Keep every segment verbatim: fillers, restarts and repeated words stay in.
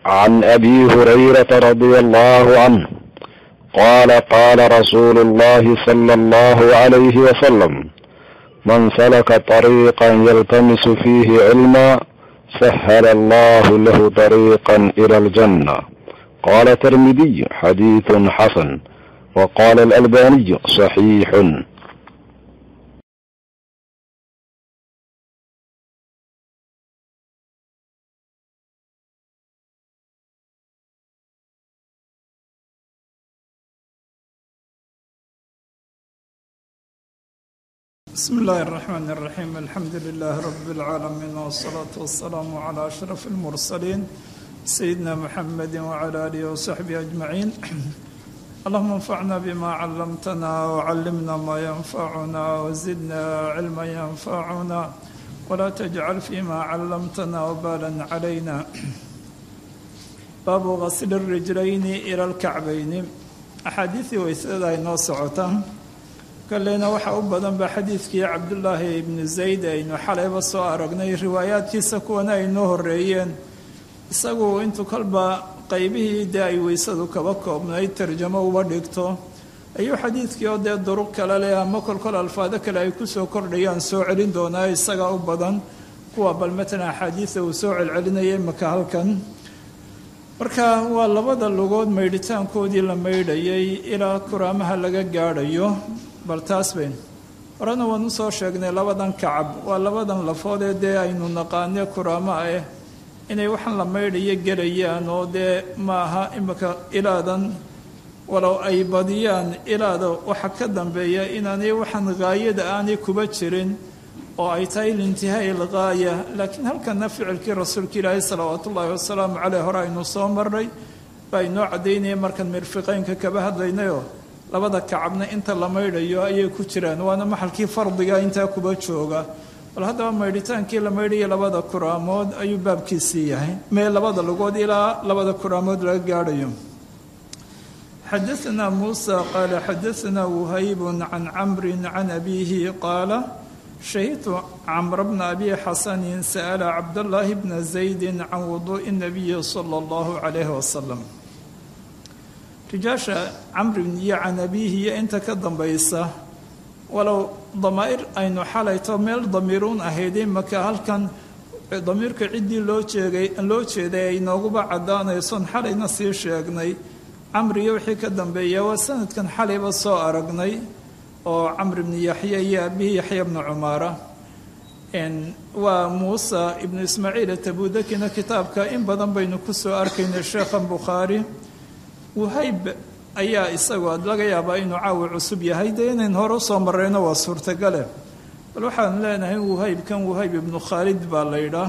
عن أبي هريرة رضي الله عنه قال قال رسول الله صلى الله عليه وسلم: من سلك طريقا يلتمس فيه علما سهل الله له طريقا إلى الجنة. قال الترمذي: حديث حسن. وقال الألباني: صحيح. بسم الله الرحمن الرحيم. الحمد لله رب العالمين، والصلاة والسلام على أشرف المرسلين سيدنا محمد وعلى آله وصحبه أجمعين. اللهم انفعنا بما علمتنا وعلمنا ما ينفعنا وزدنا علما ينفعنا ولا تجعل فيما علمتنا وبالا علينا. باب غسل الرجلين إلى الكعبين. أحاديث ويسأل إنه سعوتهم kalena waxaa u badan ba xadiidkii cabdullaahi ibnu zayd aynu xalayba soo aragnay riwaayaadkiisa kuwana ay noo horeeyeen. isagu intuu kolba qaybihii dee ay weysadu kaba koobnayd tarjamo uba dhigto ayuu xadiidkii oo dee duruq kale leh ama kolkol alfaado kale ay ku soo kordhayaan soo celin doonaa isaga u badan kuwa bal matalan axaadiida uu soo celcelinayay maka halkan. marka waa labada lugood maydhitaankoodii la maydhayay ilaa kuraamaha laga gaadhayo. bal taas bayn horena waan usoo sheegnay labadan kacab waa labadan lafoodee dee aynu naqaane kuraama ah inay waxaan la maydhayo gelayaan oo dee ma aha imika ilaadan walow ay badiyaan ilaada waxa ka dambeeya inaanay waxaan gaayada aanay kuba jirin oo ay tahay lintihaa ilgaaya. laakiin halkana ficilkii rasuulka ilaahi salawaatu ullaahi wasalaamu caleyh hore aynu soo marnay baa inoo caddaynaya markaan mirfiqeynka kaba hadlaynayoo labada kacabna inta la maydhayo ayay ku jiraan, waana maxalkii fardiga intaa kuba jooga. bal haddaba maydhitaankii la maydhaya labada kuraamood ayuu baabkiisii yahay, mee labada lugood ilaa labada kuraamood laga gaadhayo. xadaثna muuسى qaala xadaثna whayb can camri can abiihi qaala shahidtu camra bna abi xasani sa'la cabdاllaahi bna zaydi can wuduuءi الnabiyi salى اllahu عalayhi wasalam. rijaasha camrin iyo can abiihi iyo inta ka dambaysa walow damaa'ir aynu xalayto meel damiiruun ahaydee maka halkan damiirka ciddii loo jeegay loo jeeday ay nooguba caddaanayson xalayna sii sheegnay. camriyo wixii ka dambeeya waa sanadkan xalayba soo aragnay oo camri bni yaxya iyo abihi yaxya bni cumaara. waa muusa ibnu ismaaciil atabudakina kitaabka in badan baynu ku soo arkaynay sheekhan bukhaari. wahayb ayaa isagoo laga yaabaa inuu caawi cusub yahay dee inayn hore usoo marrayno waa suurtagale. bal waxaan leenahay wahaybkan wahayb ibnu khaalid baa la ydhaah.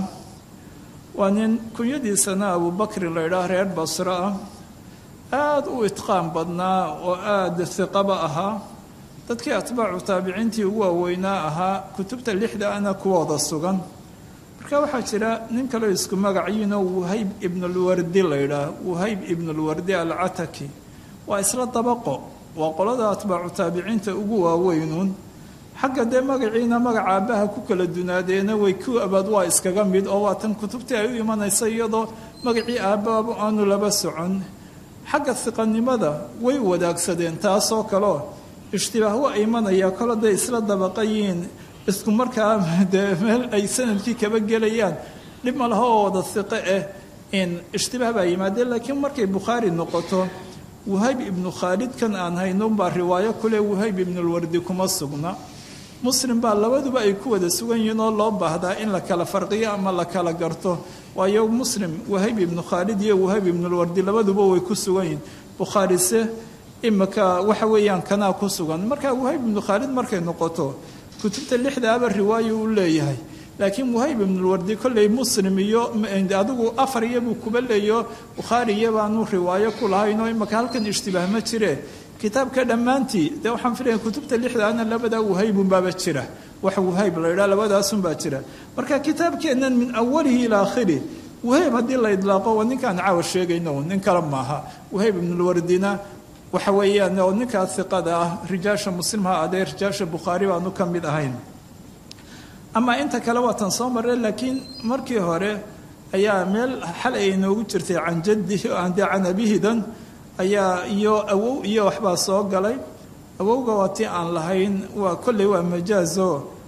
waa nin kunyadiisana abubakri la ydhaah, reer basro ah, aada u itqaan badnaa oo aada hiqaba ahaa, dadkii atbaacu taabiciintii ugu waaweynaa ahaa, kutubta lixda ana kuwooda sugan. marka waxaa jira nin kaleo isku magaciinoo wahayb ibnulwardi la ydhaah, wahayb ibnulwardi alcataki. waa isla dabaqo, waa qolada atbaacu taabiciinta ugu waaweynuun. xagga dee magaciina magaca aabbaha ku kala dunaadeena way ku abaad waa iskaga mid oo waatan kutubtii ay u imanaysa iyadoo magacii aabbaaba aanu laba socon. xagga hiqanimada way wadaagsadeen taasoo kaleo ishtibaah waa imanaya kolo dee isla dabaqayiin isku markaa dee meel ay sanadkii kaba gelayaan dhib ma laha oo wada hiqe ah in ishtibaah baa yimaadeen. laakiin markay bukhaari noqoto wahayb ibnu khaalid kan aan haynunbaa riwaayo kule wahayb ibnulwardi kuma sugna. muslim baa labaduba ay ku wada sugan yihiin oo loo baahdaa in la kala farqiyo ama la kala garto, waayo muslim wahayb ibnu khaalid iyo wahayb ibnulwardi labaduba way ku sugan yihiin. bukhaarise imika waxa weeyaan kanaa ku sugan. marka wahayb ibnu khaalid markay noqoto kutubta lixdaaba riwaayo u leeyahay, laakiin wahayb ibnulwardi kolley muslim iyo adigu afar iyabuu kuba leeyo bukhaari iyabaanu riwaayo ku lahaynoo imika halkan ishtibaah ma jire. kitaabka dhammaantii dee waxaan filaya kutubta lixdaana labadaa wahaybunbaaba jira, wax wahayb la ydhaha labadaasunbaa jira. marka kitaabkeennan min awalihi ilaa akhiri wahayb haddii la idlaaqo waa ninkaan caawa sheegayno, nin kale maaha. wahayb ibnulwardina waxa weeyaan oo ninkaa hiqada ah, rijaasha muslimha adee rijaasha bukhaari baanu ka mid ahayn. ama inta kale waatan soo marray, laakiin markii hore ayaa meel xal ay inoogu jirtay can jaddihi oo aan dee can abihidan ayaa iyo awow iyo waxbaa soo galay awowga waa tii aan lahayn waa kolley waa majaazo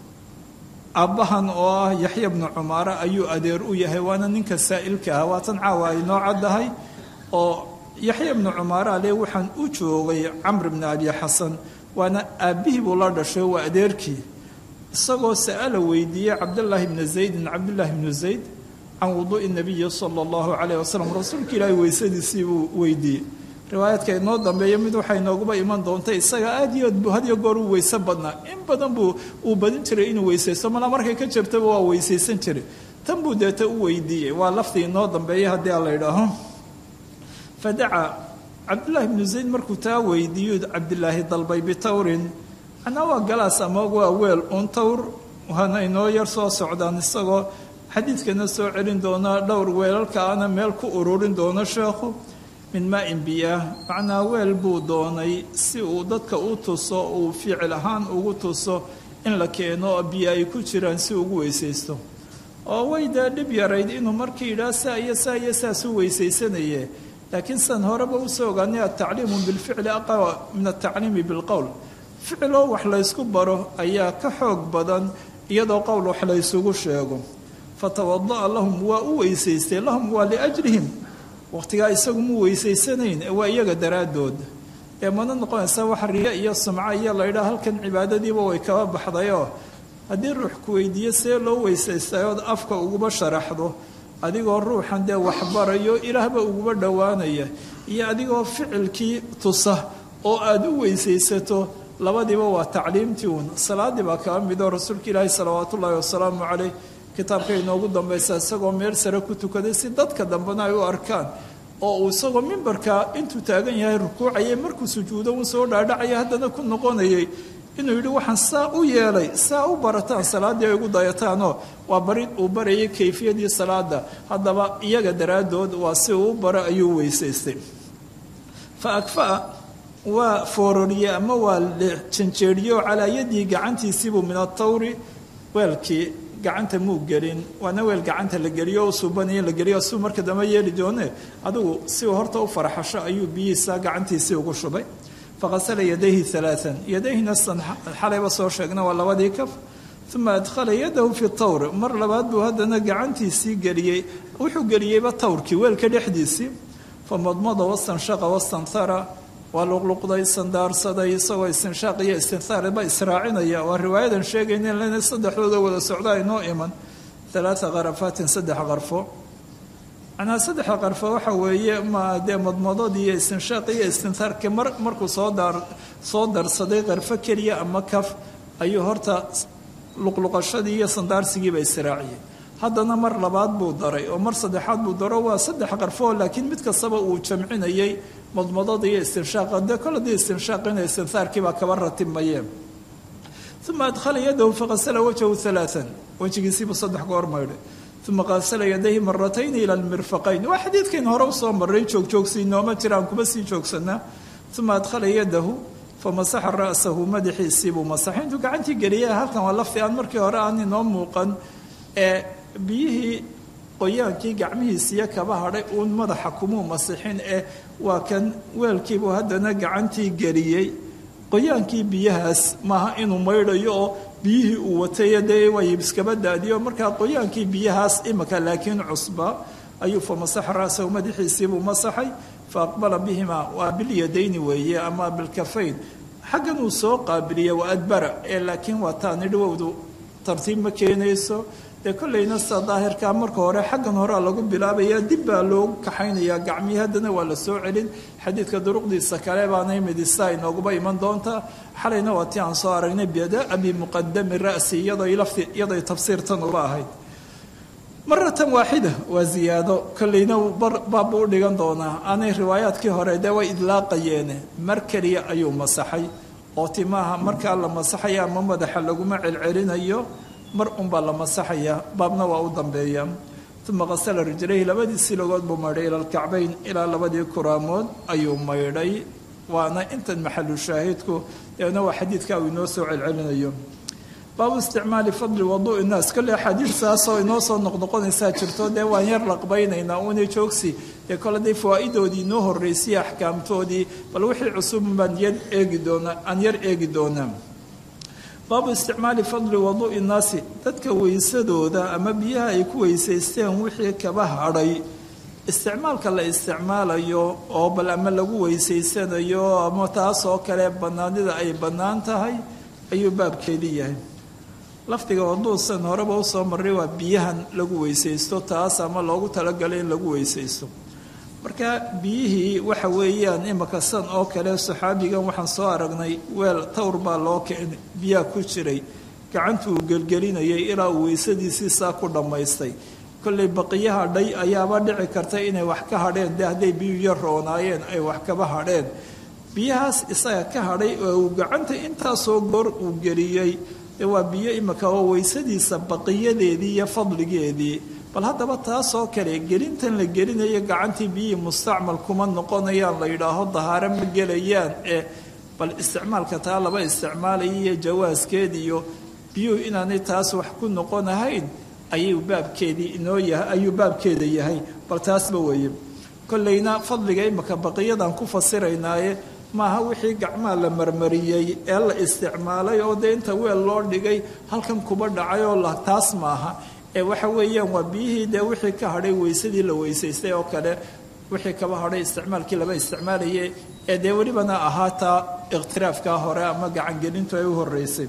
aabbahan oo ah yaxya bnu cumaara ayuu adeer u yahay waana ninka saa'ilka ah waatan caawa ay noo caddahay oo yaxya bnu cumaara ale waxaan u joogay camr bni abi xasan waana aabbihii buu la dhashay waa adeerkii isagoo sa'ala weydiiyey cabdallaahi bni zaydin cabdullaahi bnu zayd can wuduu'i nabiyi sala allahu calayh wasalam rasuulka ilaahay weysadiisii buu weydiiyey riwaayadka inoo dambeeya mid waxay nooguba iman doontay isaga aad iyo aad buu had iyo goor u weyse badnaa in badan buu uu badin jiray inuu weysaysto mala markay ka jirtaba waa weysaysan jiray tan buu deeta u weydiiyey waa laftii inoo dambeeya haddii aan la idhaaho fadacaa cabdullaahi bnu zayd markuu taa weydiiyo cabdilaahi dalbay bitawrin macnaa waa galaas ama waa weel uun tawr waana inoo yar soo socdaan isagoo xadiidkana soo celin doona dhowr weelalka ana meel ku ururin doono sheekhu min maa-in biyaah macnaa weel buu doonay si uu dadka u tuso uu ficil ahaan ugu tuso in la keeno oo biyo ay ku jiraan si ugu weysaysto oo way dee dhib yarayd inuu markii yidhaah saa iyo saa iyo saas u weysaysanaye laakiin san horeba usoo ogaanay atacliimu bilficli aqwa min atacliimi bilqowl ficiloo wax laysku baro ayaa ka xoog badan iyadoo qowl wax laysugu sheego fatawada'a lahum waa u weysaystay lahum waa liajlihim waqtigaa isagu mu weysaysanayn waa iyaga daraaddood ee mana noqonaysa wax riya iyo sumco iyo laydhaa halkan cibaadadiiba way kaba baxdayoo haddii ruux ku weydiiyo see loo weysaystay ood afka uguba sharaxdo adigoo ruuxan dee waxbarayo ilaahba uguba dhowaanaya iyo adigoo ficilkii tusa oo aada u weysaysato labadiiba waa tacliimtii uun salaadii baa kaba midoo rasuulka ilaahi salawaatu ullaahi wasalaamu caleyh kitaabka inoogu dambaysa isagoo meel sare ku tukaday si dadka dambena ay u arkaan oo uu isagoo mimbarka intuu taagan yahay rukuucayay markuu sujuudo uu soo dhaadhacaya haddana ku noqonayay inuu yidhi waxaan saa u yeelay saa u barataan salaaddii ay ugu dayataanoo waa barid uu barayay kayfiyadii salaada haddaba iyaga daraaddood waa si uu u baro ayuu weysaystay fa akfa'a waa foororiyey ama waa janjeeriyo calaa yadii gacantiisiibuu min atawri weelkii gacanta muu gelin waana weel gacanta la geliyo o suubaniyo la geliyo suu marka dambe yeeli doone adigu si uu horta u farxasho ayuu biyihiisa gacantiisii ugu shubay faqasala yadayhi alaaan yadayhina san xalayba soo sheegna waa labadii kaf uma adkhala yadahu fi tawr mar labaad buu haddana gacantiisii geliyey wuxuu geliyeyba tawrkii weelka dhexdiisii famadmada wastanshaqa wastanthara waa luqluqday sandaarsaday isagoo istinshaaq iyo istinhaarba israacinaya waa riwaayadan sheegayna lena saddexdooda wada socda inoo iman alaaa qarafaatin saddex qarfo manaa saddexa qarfo waxa weeye ma dee madmadadii iyo istinshaaq iyo istinhaarkii mar markuu soo daar soo darsaday qarfo keliya ama kaf ayuu horta luqluqashadii iyo sandaarsigiiba israaciyey haddana mar labaad buu daray oo mar saddexaad buu daro waa saddex qarfo laakiin mid kastaba uu jamcinayay madmadada iyo istinshaaqa dee koladii istinshaaqina istinhaarkiibaa kaba ratibmayeen uma adkhala yadahu faqasala wajhahu alaaan wejigiisiibuu saddex goor maydhay uma qasala yadayhi maratayni ila lmirfaqayn waa xadiidkayn hore usoo maray joogjoogsi nooma jiraan kuma sii joogsanaa uma adkhala yadahu famasaxa ra'sahu madaxiisiibuu masaxay intuu gacantii geliyay halkan waa lafti aan markii hore aan inoo muuqan ee biyihii qoyaankii gacmihiisiiyo kaba hadhay uun madaxa kumuu masixin ee waa kan weelkiibuu haddana gacantii geliyey qoyaankii biyahaas maaha inuu maydhayo oo biyihii uu watay dee way iskaba daadiyo markaa qoyaankii biyahaas imika laakiin cusba ayuu famasaxa ra'sahu madaxiisiibuu masaxay fa aqbala bihimaa waa bilyadayni weeye ama bilkafayn xaggan uu soo qaabiliya waa adbara ee laakiin waa taani dhawowdu tartiib ma keenayso dee kollayna sida daahirkaa marka hore xaggan horea lagu bilaabaya dib baa loogu kaxaynayaa gacmihii haddana waa la soo celin xadiidka duruqdiisa kale baanay midisa inooguba iman doontaa xalayna waa tii aan soo aragnay biada bimuqadami ra'si iyaday tafsiirtan uba ahayd maratan waaxida waa ziyaado kollayna baabbu u dhigan doonaa aanay riwaayaadkii hore dee way idlaaqayeene mar keliya ayuu masaxay oo timaaha markaa la masaxaya ama madaxa laguma celcelinayo mar unbaa la masaxaya baabna waa u dambeeya uma qasala rijlayhi labadii silagood buu maydhay ila alkacbayn ilaa labadii kuraamood ayuu maydhay waana intan maxalu shaahidku deena waa xadiidka uu inoo soo celcelinayo baabu isticmaali fadli waduu'i innaas kolle axaadiistaasoo inoo soo noqnoqonaysaa jirto dee waan yar laqbaynaynaa una joogsi dee kole dee fawaa'idoodii inoo horraysiya axkaamtoodii bal wixii cusubun baan yar eegi doonaa aan yar eegi doonaa baabu isticmaali fadli waduu'i innaasi dadka weysadooda ama biyaha ay ku weysaysteen wixii kaba hadhay isticmaalka la isticmaalayo oo bal ama lagu weysaysanayo ama taas oo kale bannaanida ay bannaan tahay ayuu baabkeedii yahay lafdiga waduusan horeba usoo marray waa biyahan lagu weysaysto taas ama loogu talagalay in lagu weysaysto marka biyihii waxa weeyaan imaka san oo kale saxaabigan waxaan soo aragnay weel tawr baa loo keenay biyaha ku jiray gacantuu gelgelinayay ilaa uu weysadiisii saa ku dhammaystay kolley baqiyaha dhay ayaaba dhici karta inay wax ka hadheen dee hadday biyu yar roonaayeen ay wax kaba hadheen biyahaas isaga ka hadhay oo uu gacanta intaasoo goor uu geliyey dee waa biyo imika oo weysadiisa baqiyadeedii iyo fadligeedii bal haddaba taasoo kale gelintan la gelinayo gacantii biyihii mustacmal kuma noqonayaan la yidhaaho dahaaro ma gelayaan ee bal isticmaalka taa laba isticmaalaya iyo jawaaskeed iyo biyuhu inaanay taas wax ku noqonahayn ayuu baabkeedii inoo yahay ayuu baabkeeda yahay bal taasba weeye kollayna fadliga imika baqiyadan ku fasiraynaaye maaha wixii gacmaha la marmariyey ee la isticmaalay oo dee inta weel loo dhigay halkan kuba dhacay oo la taas maaha ee waxa weeyaan waa biyihii dee wixii ka hadhay weysadii la weysaystay oo kale wixii kaba hadhay isticmaalkii laba isticmaalaye ee dee welibana ahaataa ikhtiraafkaa hore ama gacangelintu ay u horreysay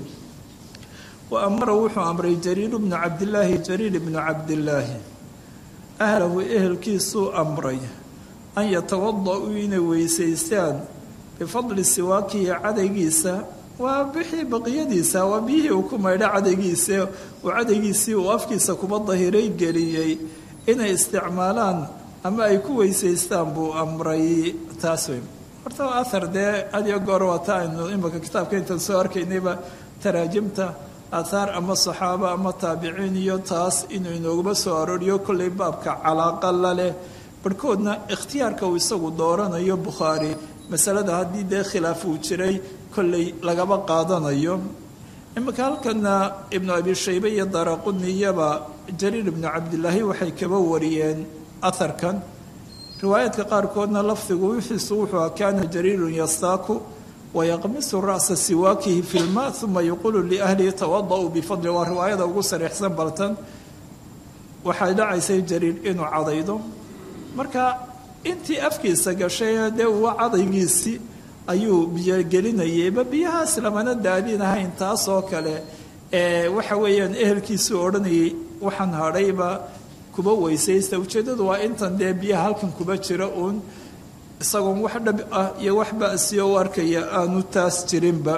wa amara wuxuu amray jariir bnu cabdillaahi jariir ibnu cabdillaahi ahlahu ehelkiisuu amray an yatawada-uu inay weysaystaan bifadli siwaakihi cadaygiisa waa bixii baqiyadiisa waa biyihii uu ku maydha cadaygiisa uu cadaygiisii uu afkiisa kuba dahiray geliyey inay isticmaalaan ama ay ku weysaystaan buu amray taas wey horta waa ahar dee adiyo goor waata aynu imika kitaabka intaan soo arkaynayba taraajimta aathaar ama saxaaba ama taabiciin iyo taas inuu inooguma soo arooriyo kollay baabka calaaqa la leh barhkoodna ikhtiyaarka uu isagu dooranayo bukhaari masalada haddii dee khilaaf uu jiray kollay lagaba qaadanayo imika halkana ibnu abi shaybe iyo daraquniyaba jariir ibnu cabdillaahi waxay kaba wariyeen aharkan riwaayaadka qaarkoodna lafdigu wixiisu wuxuu a kaana jariirun yastaaku wayaqmisu ra'sa siwaakihi fi lma uma yuqulu liahlihi tawada-uu bifadli waa riwaayada ugu sariixsan baltan waxay dhacaysay jariir inuu cadaydo marka intii afkiisa gashay dee uwa cadaygiisii ayuu biyo gelinayayba biyahaas lamana daadinahayn taas oo kale ee waxa weeyaan ehelkiisuu odhanayay waxaan hadhayba kuba weysaysta ujeeddadu waa intan dee biyaha halkan kuba jira uun isagoon wax dhab ah iyo wax ba'siyo u arkaya aanu taas jirinba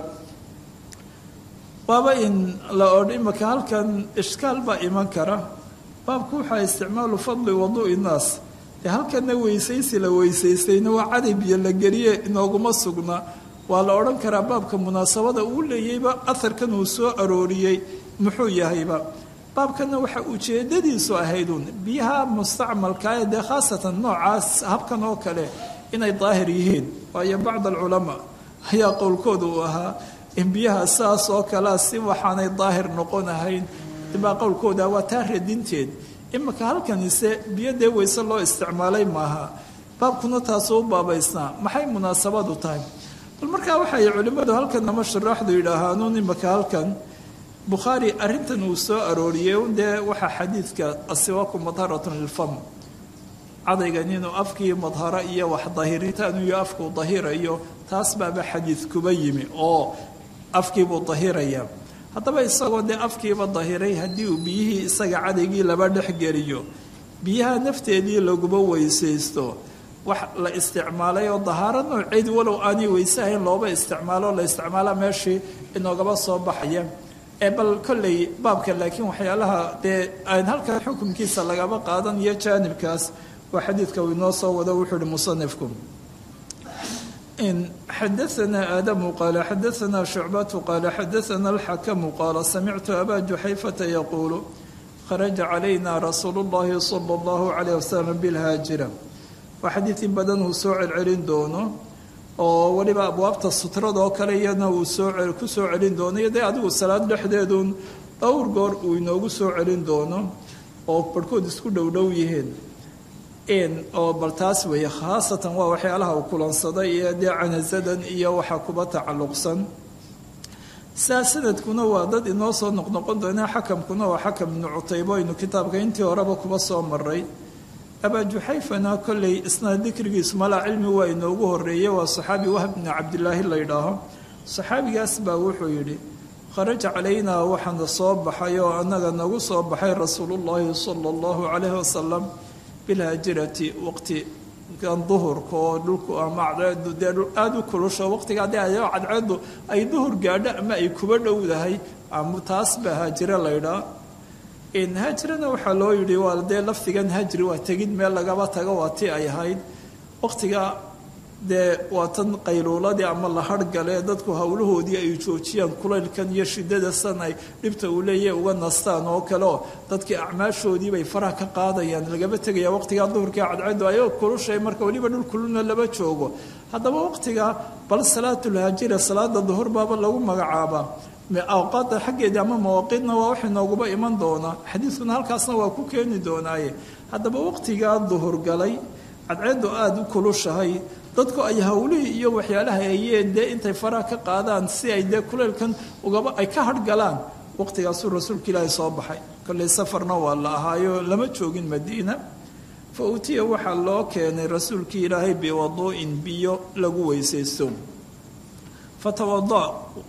waaba in la odh imaka halkan ishkaal baa iman kara baabku waxaa isticmaalu fadli waduu'i innaas dee halkanna weysaysi la weysaystayna waa caday biyo la geliye inooguma sugna waa la odhan karaa baabka munaasabada uu leeyeyba aharkan uu soo arooriyey muxuu yahayba baabkanna waxa ujeeddadiisu ahayduun biyaha mustacmalkaa ee dee khaasatan noocaas habkan oo kale inay daahir yihiin waayo bacd alculamaa ayaa qowlkooda uu ahaa in biyaha saas oo kalea si waxaanay daahir noqon ahayn baa qowlkooda waa taa radinteed imika halkanise biyo dee weyse loo isticmaalay maaha baabkuna taasuu u baabaysnaa maxay munaasabadu tahay bal markaa waxay culimmadu halkan ama shuraaxdu yidhaahaanuun imika halkan bukhaari arrintan uu soo arooriyey un dee waxaa xadiidka asiwaaku madharatun lilfam cadaygan inuu afkii madharo iyo wax dahiritaan iyo afkuu dahirayo taas baaba xadiid kuba yimi oo afkiibuu dahiraya haddaba isagoo dee afkiiba dahiray haddii uu biyihii isaga cadaygii laba dhex geliyo biyaha nafteedii laguma weysaysto wax la isticmaalay oo dahaaro nooceed walow aanay weyse ahayn looba isticmaalo la isticmaala meeshii inoogaba soo baxaya ee bal kolley baabka laakiin waxyaalaha dee aan halkan xukunkiisa lagaba qaadan iyo jaanibkaas waa xadiidka uu inoo soo wado wuxuu uhi musanifku xadaثna aadamu qaala xadaثna shucbatu qaala xadaثna alxakamu qaala samictu abaa juxayfata yaquulu kharaja calayna rasuulu اllahi salى اllahu عalayh wasalam bilhaajira waa xadiid in badan uu soo celcelin doono oo waliba abwaabta sutrada oo kale iyana uu soo ku soo celin doono iyo dee adigu salaad dhexdeedun dhowr goor uu inoogu soo celin doono oo barhkood isku dhow dhow yihiin oo bal taas weeye khaasatan waa waxyaalaha uu kulansaday iyo dee canasadan iyo waxaa kuba tacalluqsan saa sanadkuna waa dad inoo soo noqnoqon doona xakamkuna waa xakam ibnu cutaybo aynu kitaabka intii horeba kuba soo maray abaa juxayfana kolley isna dikrigiisu malaa cilmi waa inoogu horeeyey waa saxaabi wahb bni cabdilaahi la ydhaaho saxaabigaas baa wuxuu yidhi kharaja calaynaa waxaana soo baxay oo annaga nagu soo baxay rasuulullaahi sala allahu calayhi wasalam bilhaajirati waqti kan duhurka oo dhulku ama cadceedu dee aada u kulusho waqtiga haddii ay cadceedu ay duhur gaadho ama ay kuba dhowdahay ama taas baa haajiro laydhaa haajirana waxaa loo yidhi waa dee lafdigan hajri waa tegid meel lagaba tago waa ti ay ahayd waqtiga dee waa tan qayluuladii ama la harhgale dadku howlahoodii ay joojiyaan kulaylkan iyo shiddada san ay dhibta uu leeyahay uga nastaan oo kale oo dadkii acmaashoodii bay faraha ka qaadayaan lagaba tegaya waqtigaa duhurkii cadceedu ayoo kulushay marka weliba dhul kuluna laba joogo haddaba waqtiga bal salaatulhaajira salaada duhur baaba lagu magacaabaa awqaadda xaggeedii ama mawaaqiidna waa wax inooguba iman doonaa xadiiskuna halkaasna waa ku keeni doonaaye haddaba waqtigaa duhur galay cadceedu aada u kulushahay dadku ay hawlihii iyo waxyaalaha ayeen dee intay faraha ka qaadaan si ay dee kuleylkan ugaba ay ka harhgalaan waqtigaasuu rasuulka ilaahay soo baxay kolley safarna waa la ahaayo lama joogin madiina fa utiya waxaa loo keenay rasuulkii ilaahay biwaduu'in biyo lagu weysaysto fatawada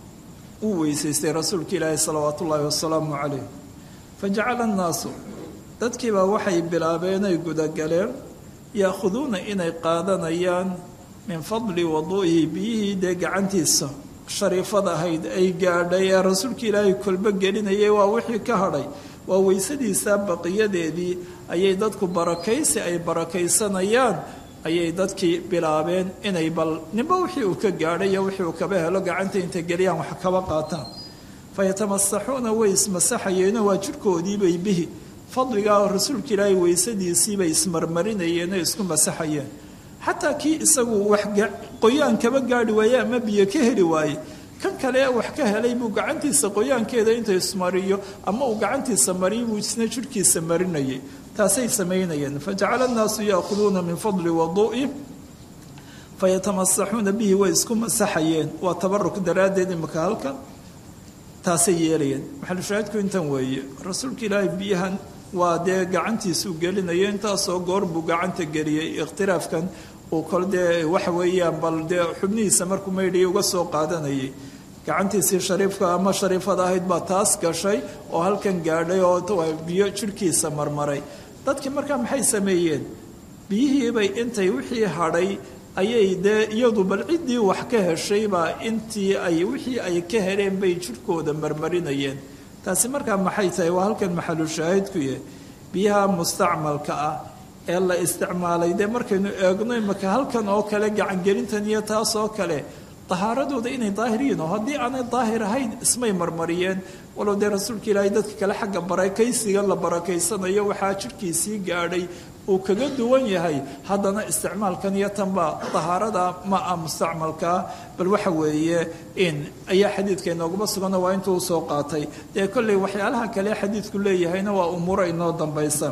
uu weysaystay rasuulka ilaahay salawaatu ullaahi wasalaamu calayh fajacala annaasu dadkiibaa waxay bilaabeen ay gudagaleen yaakhuduuna inay qaadanayaan min fadli waduu'ihi biyihii dee gacantiisa shariifada ahayd ay gaadhay ee rasuulka ilaahay kolbo gelinayay waa wixii ka hadhay waa weysadiisa baqiyadeedii ayay dadku barakaysi ay barakaysanayaan ayay dadkii bilaabeen inay bal ninba wixii uu ka gaadhay iyo wixii uu kaba helo gacanta intay geliyaan wax kaba qaataan fayatamasaxuuna way ismasaxayeeno waa jidhkoodiibay bihi fadligaa rasuulka ilaahay weysadiisiibay ismarmarinayeen oo isku masaxayeen xataa kii isagu wax qoyaan kaba gaadhi waaye ama biyo ka heli waaye kan kale wax ka helay buu gacantiisa qoyaankeeda inta ismariyo ama uu gacantiisa mariyo buu isna jidhkiisa marinayay taasay samaynayeen fajacala annaasu yaakhuduuna min fadli waduu'i fayatamasaxuuna bihi way isku masaxayeen waa tabaruk daraaddeed imaka halkan taasay yeelayeen maxalushaahidku intan weeye rasuulka ilaahay biyahan waa dee gacantiisuu gelinaya intaasoo goor buu gacanta geliyey ikhtiraafkan uu kol dee waxa weeyaan bal dee xubnihiisa markuu maydhayay uga soo qaadanayay gacantiisii shariifka ama shariifada ahayd baa taas gashay oo halkan gaadhay oo biyo jidhkiisa marmaray dadkii markaa maxay sameeyeen biyihiibay intay wixii hadhay ayay dee iyadu bal ciddii wax ka heshaybaa intii ay wixii ay ka heleen bay jidhkooda marmarinayeen taasi markaa maxay tahay waa halkan maxalu shaahidku yahay biyaha mustacmalka ah ee la isticmaalay dee markaynu eegno imaka halkan oo kale gacangelintan iyo taas oo kale dahaaradooda inay daahir yihiin oo haddii aanay daahir ahayn ismay marmariyeen walow dee rasuulka ilaahay dadka kale xagga barakaysiga la barakaysanayo waxaa jidhkiisii gaadhay uu kaga duwan yahay haddana isticmaalkan iyo tanba dahaarada ma ah mustacmalkaa bal waxa weeye in ayaa xadiidka inooguma sugana waa intuu usoo qaatay dee kolley waxyaalaha kale xadiidku leeyahayna waa umuuro inoo dambaysa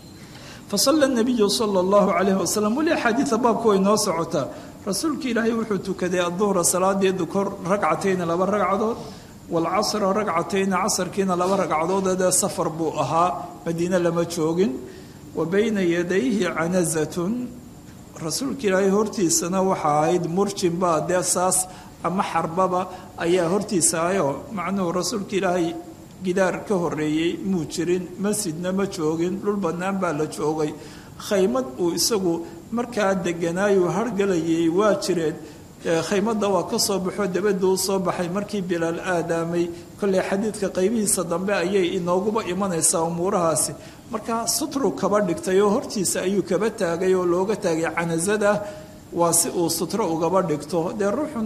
fasalla nabiyu sala allahu calayhi wasalam weli axaadiida baabku way noo socotaa rasuulka ilaahay wuxuu tukaday adduhra salaadii dukor ragcatayna laba ragcadood waalcasra ragcatayna casarkiina laba ragcadood dee safar buu ahaa madiine lama joogin wa bayna yadayhi canazatun rasuulka ilaahay hortiisana waxaa ahayd murjinba dee saas ama xarbaba ayaa hortiisa ahayoo macnuhu rasuulka ilaahay gidaar ka horeeyey muu jirin masjidna ma joogin dhul bannaan baa la joogay khaymad uu isagu markaa deganaayuu hargalayay waa jireen khaymadda waa ka soo baxo dabadda u soo baxay markii bilaal aadaamay kolley xadiidka qaybihiisa dambe ayay inooguba imanaysaa umuurahaasi markaa sutru kaba dhigtay oo hortiisa ayuu kaba taagay oo looga taagay canasada waa si uu sutro ugaba dhigto dee ruuxuna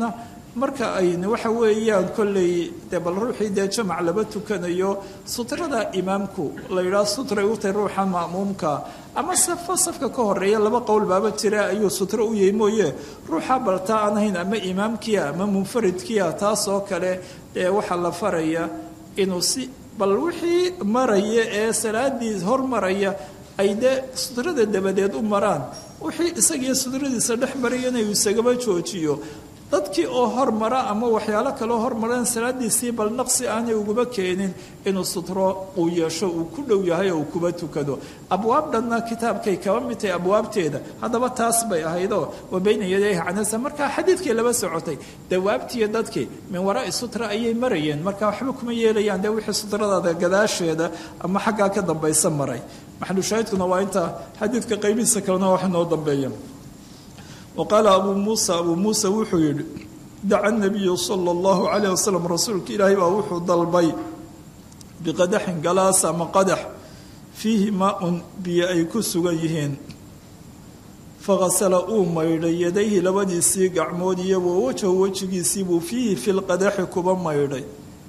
marka ayna waxa weeyaan kolley dee bal ruuxii dee jamac laba tukanayo sutrada imaamku la yidhaha sutray u tahay ruuxa ma'muumka ama safo safka ka horeeya laba qowl baaba jira ayuu sutro u yahay mooye ruuxa balta aan ahayn ama imaamkiia ama munfaridkiia taas oo kale dee waxaa la faraya inuu si bal wixii maraya ee salaadii hormaraya ay dee sutrada dabadeed u maraan wixii isagiiyo sutradiisa dhex maraya inuu isagaba joojiyo dadkii oo hormara ama waxyaalo kaloo hormareen salaadiisii bal naqsi aanay uguba keenin inuu sutro uu yeesho uu ku dhow yahay oo uu kuba tukado abwaab dhanna kitaabkay kaba mid tahay abwaabteeda haddaba taas bay ahaydoo wa bayna yadayha canasa markaa xadiidkii laba socotay dawaabtiiyo dadkii min waraa'i sutra ayay marayeen marka waxba kuma yeelayaan dee wixii sutradaada gadaasheeda ama xaggaa ka dambaysa maray maxalushaahidkuna waa inta xadiidka qaybihiisa kalena wax noo dambeeya وqاaل أbو موسى أbو موسى wuxuu yihi daca النaبiyu صلى الله عليه وسلم rasuulka ilaahay baa wuxuu dalbay بqadaxin galaas ama qadax فiihi maaءun biyo ay ku sugan yihiin fagasla uu maydhay yadayhi labadiisii gacmood iyo wawajhu wejigiisii buu fiihi fi lqadaxi kuba maydhay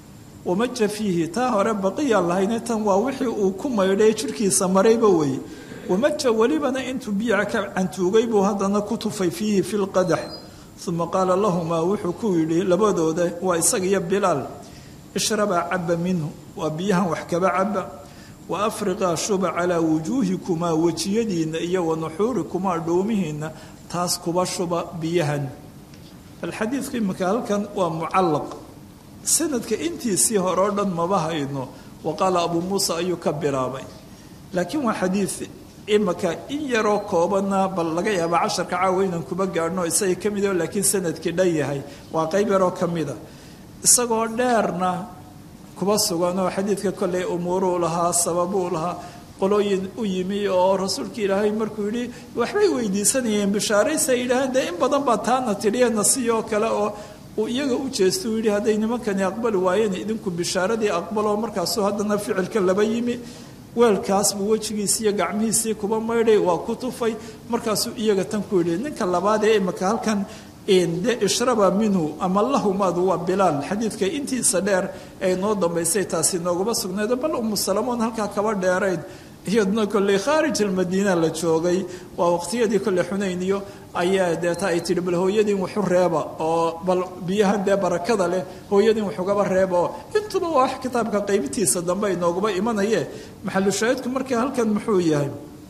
wamaja fiihi taa hore baqiyaan lahayne tan waa wixii uu ku maydhay jirhkiisa marayba weye wamaja welibana intuu biyaca ka cantuugay buu haddana ku tufay fiihi fi lqadax uma qaala lahumaa wuxuu ku yidhi labadooda waa isaga iyo bilaal ishrabaa caba minhu waa biyahan wax kaba caba wa afriqaa shuba calaa wujuuhikumaa wejiyadiinna iyo wa nuxuurikumaa dhoomihiinna taas kuba shuba biyahan alxadiidka imika halkan waa mucallaq sanadka intiisii hore o dhan maba hayno wa qaala abuu muusa ayuu ka bilaabay laakiin waa xadiid imika in yaroo koobana bal laga yaaba casharka caawa inaan kuba gaadhno isaga ka mid o laakiin sanadkii dhan yahay waa qayb yaroo ka mida isagoo dheerna kuba sugan oo xadiidka kolley umuuruu lahaa sababuu lahaa qolooyin u yimi oo rasuulka ilaahay markuu yidhi waxbay weydiisanayeen bishaaraysa yidhaaheen dee in badan baa taana tidhiyana siyoo kale oo uu iyaga u jeesto uu yidhi hadday nimankani aqbali waayeen idinku bishaaradii aqbaloo markaasuu haddana ficilka laba yimi weelkaas buu wejigiisi iyo gacmihiisii kuba maydhay waa ku tufay markaasuu iyaga tan ku yidhi ninka labaad ee imika halkan de ishraba minhu ama lahumaadu waa bilaal xadiidka intiisa dheer ee noo dambaysay taasi nooguma sugnayd bal umu salamoon halkaa kaba dheerayd iyaduna kolley khaarij almadiina la joogay waa waqtiyadii kolley xunayniyo ayaa deeta ay tihi bal hooyadiin waxu reeba oo bal biyahan dee barakada leh hooyadiin waxugaba reeba oo intuba waa wax kitaabka qaybintiisa dambe ay nooguma imanaye maxalu shaahidku markii halkan muxuu yahay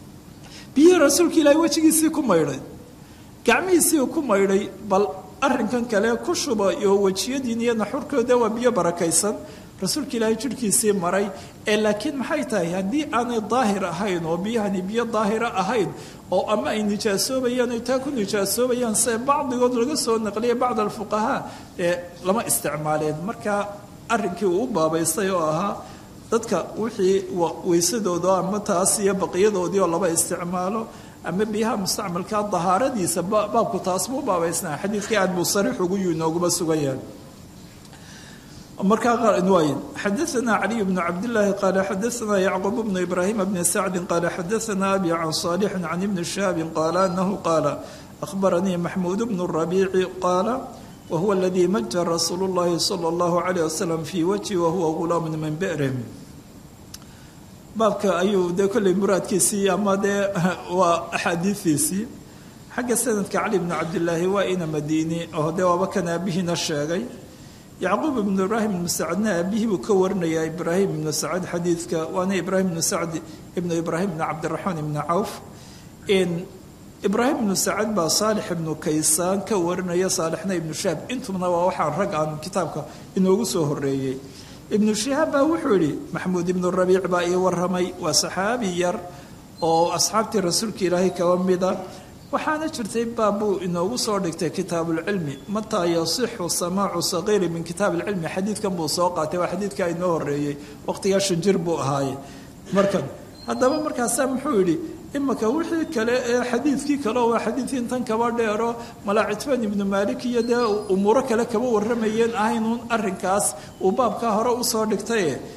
biyihii rasuulka ilaahay wejigiisii ku maydhay gacmihiisii ku maydhay bal arinkan kale ku shuba iyo wejiyadiin iyo naxurkooda waa biyo barakaysan rasuulka ilaahay jidhkiisii maray ee laakiin maxay tahay haddii aanay daahir ahayn oo biyahani biyo daahira ahayn oo ama ay nijaasoobayaan ay taa ku nijaasoobayaan se bacdigood laga soo naqliya bacd alfuqahaa ee lama isticmaaleen marka arrinkii uu u baabaystay oo ahaa dadka wixii weysadooda ama taas iyo baqiyadoodii oo laba isticmaalo ama biyaha mustacmalka dahaaradiisa baabku taas buu baabaysnaa xadiidkii aad buu sariix ugu yii nooguma sugan yahay markaa waayn xadaثana caliy bnu cabdillaahi qaala xadaثana yacquub bnu ibraahima bni sacdi qaala xadaثana abi can صaalixi can ibni shihaabi qaala anahu qaala akhbaranii maxmuud bnu rabiici qaala wahuwa aladii maja rasuulu اllahi salى اllahu عalيه wasalam fii wajhi wahuwa gulaam min bi'rihim baabka ayuu dee kolley muraadkiisii ama dee waa axaadiidiisii xagga sanadka cali bnu cabdillaahi waa ina madiini oo dee waaba kan aabihiina sheegay yacquub ibnu ibraahim ibnu sacdna aabihii buu ka warinayaa ibraahim ibnu sacd xadiidka waana ibraahim ibnu sacd ibnu ibraahim ibnu cabdiraxmaan ibnu cawf ibraahim ibnu sacad baa saalix ibnu kaysaan ka warinaya saalixna ibnu shahaab intubna waa waxaan rag aan kitaabka inoogu soo horeeyey ibnu shihaab baa wuxuu yidhi maxamuud ibnu rabiic baa ii waramay waa saxaabi yar oo asxaabtii rasuulka ilaahay kaba mida waxaana jirtay baabbuu inoogu soo dhigtay kitaabuulcilmi mataa yasixu samaacu saqiiri min kitaab ilcilmi xadiidkan buu soo qaatay waa xadiidkaa inoo horeeyey waqtigaa shanjir buu ahaaye markan haddaba markaasaa muxuu yidhi imika wixii kale ee xadiidkii kale waa xadiidkii intan kaba dheero malaacitban ibnu maalik iyo dee umuuro kale kaba warramayeen ahaynuun arrinkaas uu baabkaa hore usoo dhigtaye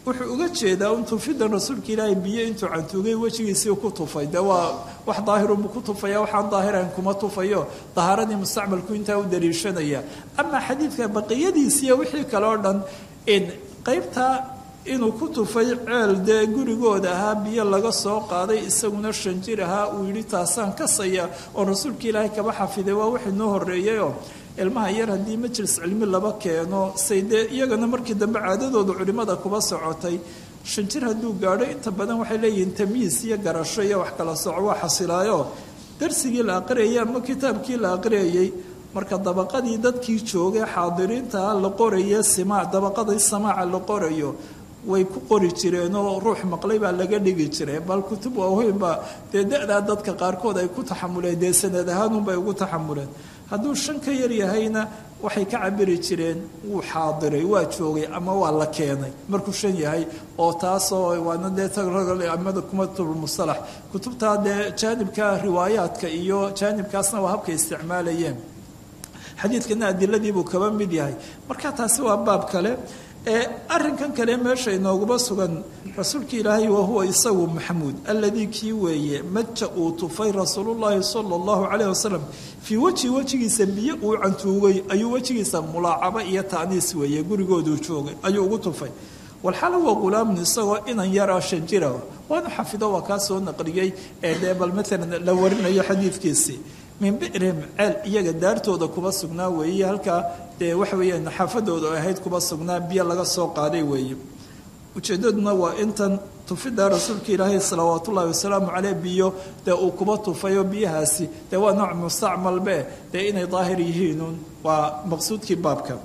wuxuu uga jeedaa un tufidan rasuulka ilaahay biyo intuu cantuugay wejigiisii ku tufay dee waa wax daahirunbuu ku tufaya waxaan daahirayn kuma tufayo dahaaradii mustacmalku intaa u daliishanaya ama xadiidka baqiyadiisiiyo wixii kale oo dhan in qaybtaa inuu ku tufay ceel dee gurigooda ahaa biyo laga soo qaaday isaguna shan jir ahaa uu yidhi taasaan kasaya oo rasuulka ilaahay kaba xafiday waa wax inoo horreeyayoo ilmaha yar haddii majlis cilmi laba keeno say dee iyagana markii dambe caadadooda culimmada kuba socotay shan jir hadduu gaadho inta badan waxay leeyihiin tamyiis iyo garasho iyo wax kala soco waa xasilaayo darsigii la aqriyayay ama kitaabkii la aqriyayay marka dabaqadii dadkii joogay xaadiriinta la qorayo simaac dabaqadii samaaca la qorayo way ku qori jireen oo ruux maqlay baa laga dhigi jiray bal kutub waaweyn baa dee da-daa dadka qaarkood ay ku taxamuleen dee sanad ahaanunbay ugu taxamuleen hadduu shan ka yar yahayna waxay ka cabiri jireen wuu xaadiray waa joogay ama waa la keenay markuu shan yahay oo taasoo waana dee amada kumatubulmusalax kutubtaa dee jaanibka riwaayaadka iyo jaanibkaasna waa habkay isticmaalayeen xadiidkana adiladiibuu kaba mid yahay marka taasi waa baab kale ee arinkan kale meesha inooguba sugan rasuulka ilaahay wahuwa isagu maxamuud alladii kii weeye maja uu tufay rasuulullaahi sala allahu calayh wasalam fii wejhi wejigiisa biyo uu cantuugay ayuu wejigiisa mulaacabo iyo ta'niis weeye gurigooduu joogay ayuu ugu tufay walxala wa qulaamun isagoo inan yaraa shan jira waanu xafido waa kaa soo naqliyey ee dee bal maalan la warinayo xadiidkiisii min bi'rihim ceel iyaga daartooda kuba sugnaa weeye halkaa dee waxa weeyaan xaafadooda oo ahayd kuba sugnaa biyo laga soo qaaday weeye ujeeddaduna waa intan tufiddaa rasuulka ilaahay salawaat ullaahi wasalaamu caleyh biyo dee uu kuba tufayo biyahaasi dee waa nooc mustacmalbe dee inay daahir yihiinun waa maqsuudkii baabka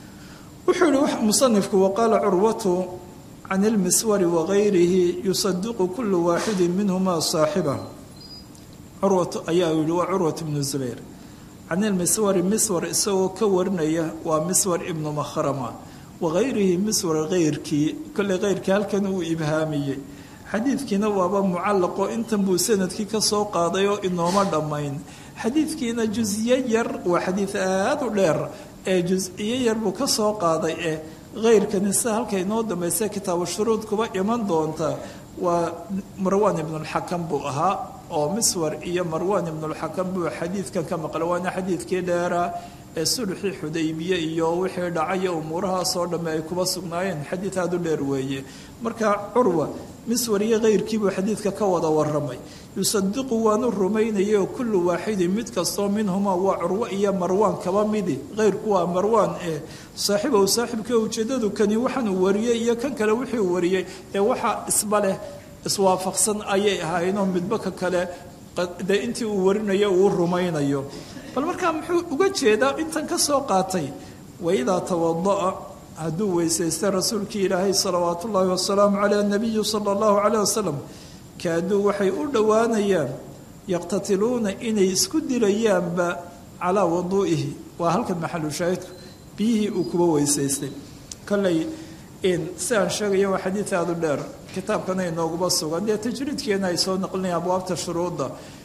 wuxuu yihi musanifku waqaala curwatu can ilmiswari wagayrihi yusadiqu kulu waaxidin minhuma saaxiba curwat ayaa yihi waa curwat ibnu zubayr can ilmiswari miswar isagoo ka warinaya waa miswar ibnu makhrama wagayrihi miswar keyrkii kolley keyrkii halkan uu ibhaamiyey xadiidkiina waaba mucallaqo intan buu sanadkii ka soo qaaday oo inooma dhammayn xadiidkiina jusiye yar waa xadiid aada u dheer ee jus-iyo yar buu ka soo qaaday ee keyrkani sida halka inoo dambaysa kitaabu shuruud kuba iman doonta waa marwan ibnulxakam buu ahaa oo miswar iyo marwan ibnulxakam buu xadiidkan ka maqlay waana xadiidkii dheeraa ee sulxii xudaybiye iyo wixii dhacayo umuurahaasoo dhamme ay kuba sugnaayeen xadiid aada u dheer weeye marka curwa miswar iyo keyrkiibuu xadiidka ka wada waramay yusadiqu waanu rumaynayay oo kullu waaxidin mid kastoo minhumaa waa curwo iyo marwaan kaba midi keyrku waa marwaan ee saaxiibow saaxiibka ujeedadu kani waxaanuu wariyey iyo kan kale wuxuu wariyey ee waxa isba leh iswaafaqsan ayay ahaynoo midba ka kale dee intii uu warinayo uu rumaynayo bal markaa muxuu uga jeedaa intan ka soo qaatay waidaa tawada'a hadduu weysaystay rasuulkii ilaahay salawaat ullaahi wasalaamu caleyh nabiyu sala allahu caleyh wasalam kaaduu waxay u dhowaanayaan yaqtatiluuna inay isku dilayaanba calaa waduu'ihi waa halkan maxalu shaahidku biyihii uu kuba weysaystay kolley si aan sheegaya waa xadiid aada u dheer kitaabkana inooguba sugan dee tajriidkeena ay soo naqlinaya abwaabta shuruudda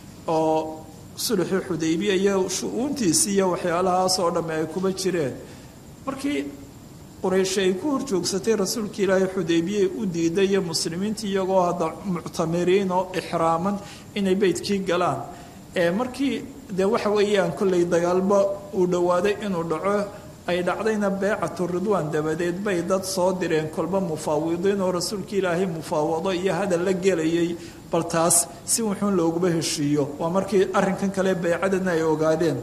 oo sulxii xudaybiya iyo shu-uuntiisi iyo waxyaalahaas oo dhamme ay kuba jireen markii quraysh ay ku horjoogsatay rasuulka ilaahay xudaybiye u diiday iyo muslimiintii iyagoo hadda muctamiriin oo ixraaman inay beydkii galaan ee markii dee waxa weeyaan kolley dagaalba uu dhowaaday inuu dhaco ay dhacdayna beecatu ridwaan dabadeed bay dad soo direen kolba mufaawidiin oo rasuulka ilaahay mufaawado iyo hadal la gelayay bal taas si wuxuun looguba heshiiyo waa markii arrinkan kale beecadana ay ogaadeen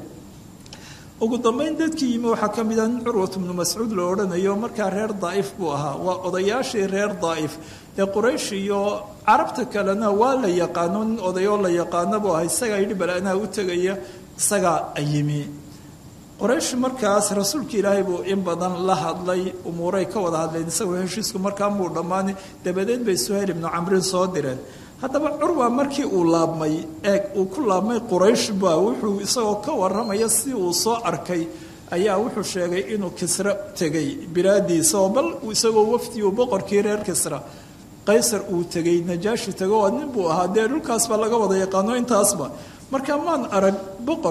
ugu dambayn dadkii yimi waxaa ka mid ah nin curwat ibnu mascuud la odhanayo markaa reer daa'if buu ahaa waa odayaashii reer daa'if dee quraysh iyo carabta kalena waa la yaqaano nin odayoo la yaqaano buu ahaa isagaa yidhi bal anaa u tegaya isagaa yimi qoraysh markaas rasuulka ilaahay buu in badan la hadlay umuuray ka wada hadleen isagoo heshiisku markaa muu dhammaani dabadeed bay suhayl ibnu camrin soo direen haddaba curwa markii uu laabmay eeg uu ku laabmay quraysh baa wuxuu isagoo ka waramaya si uu soo arkay ayaa wuxuu sheegay inuu kisra tegay bilaadiisa oo bal isagoo wafdi uu boqorkii reer kisra qaysar uu tegay najaashi tego oo nin buu ahaa dee dhulkaasba laga wada yaqaano intaasba marka maan arag boqor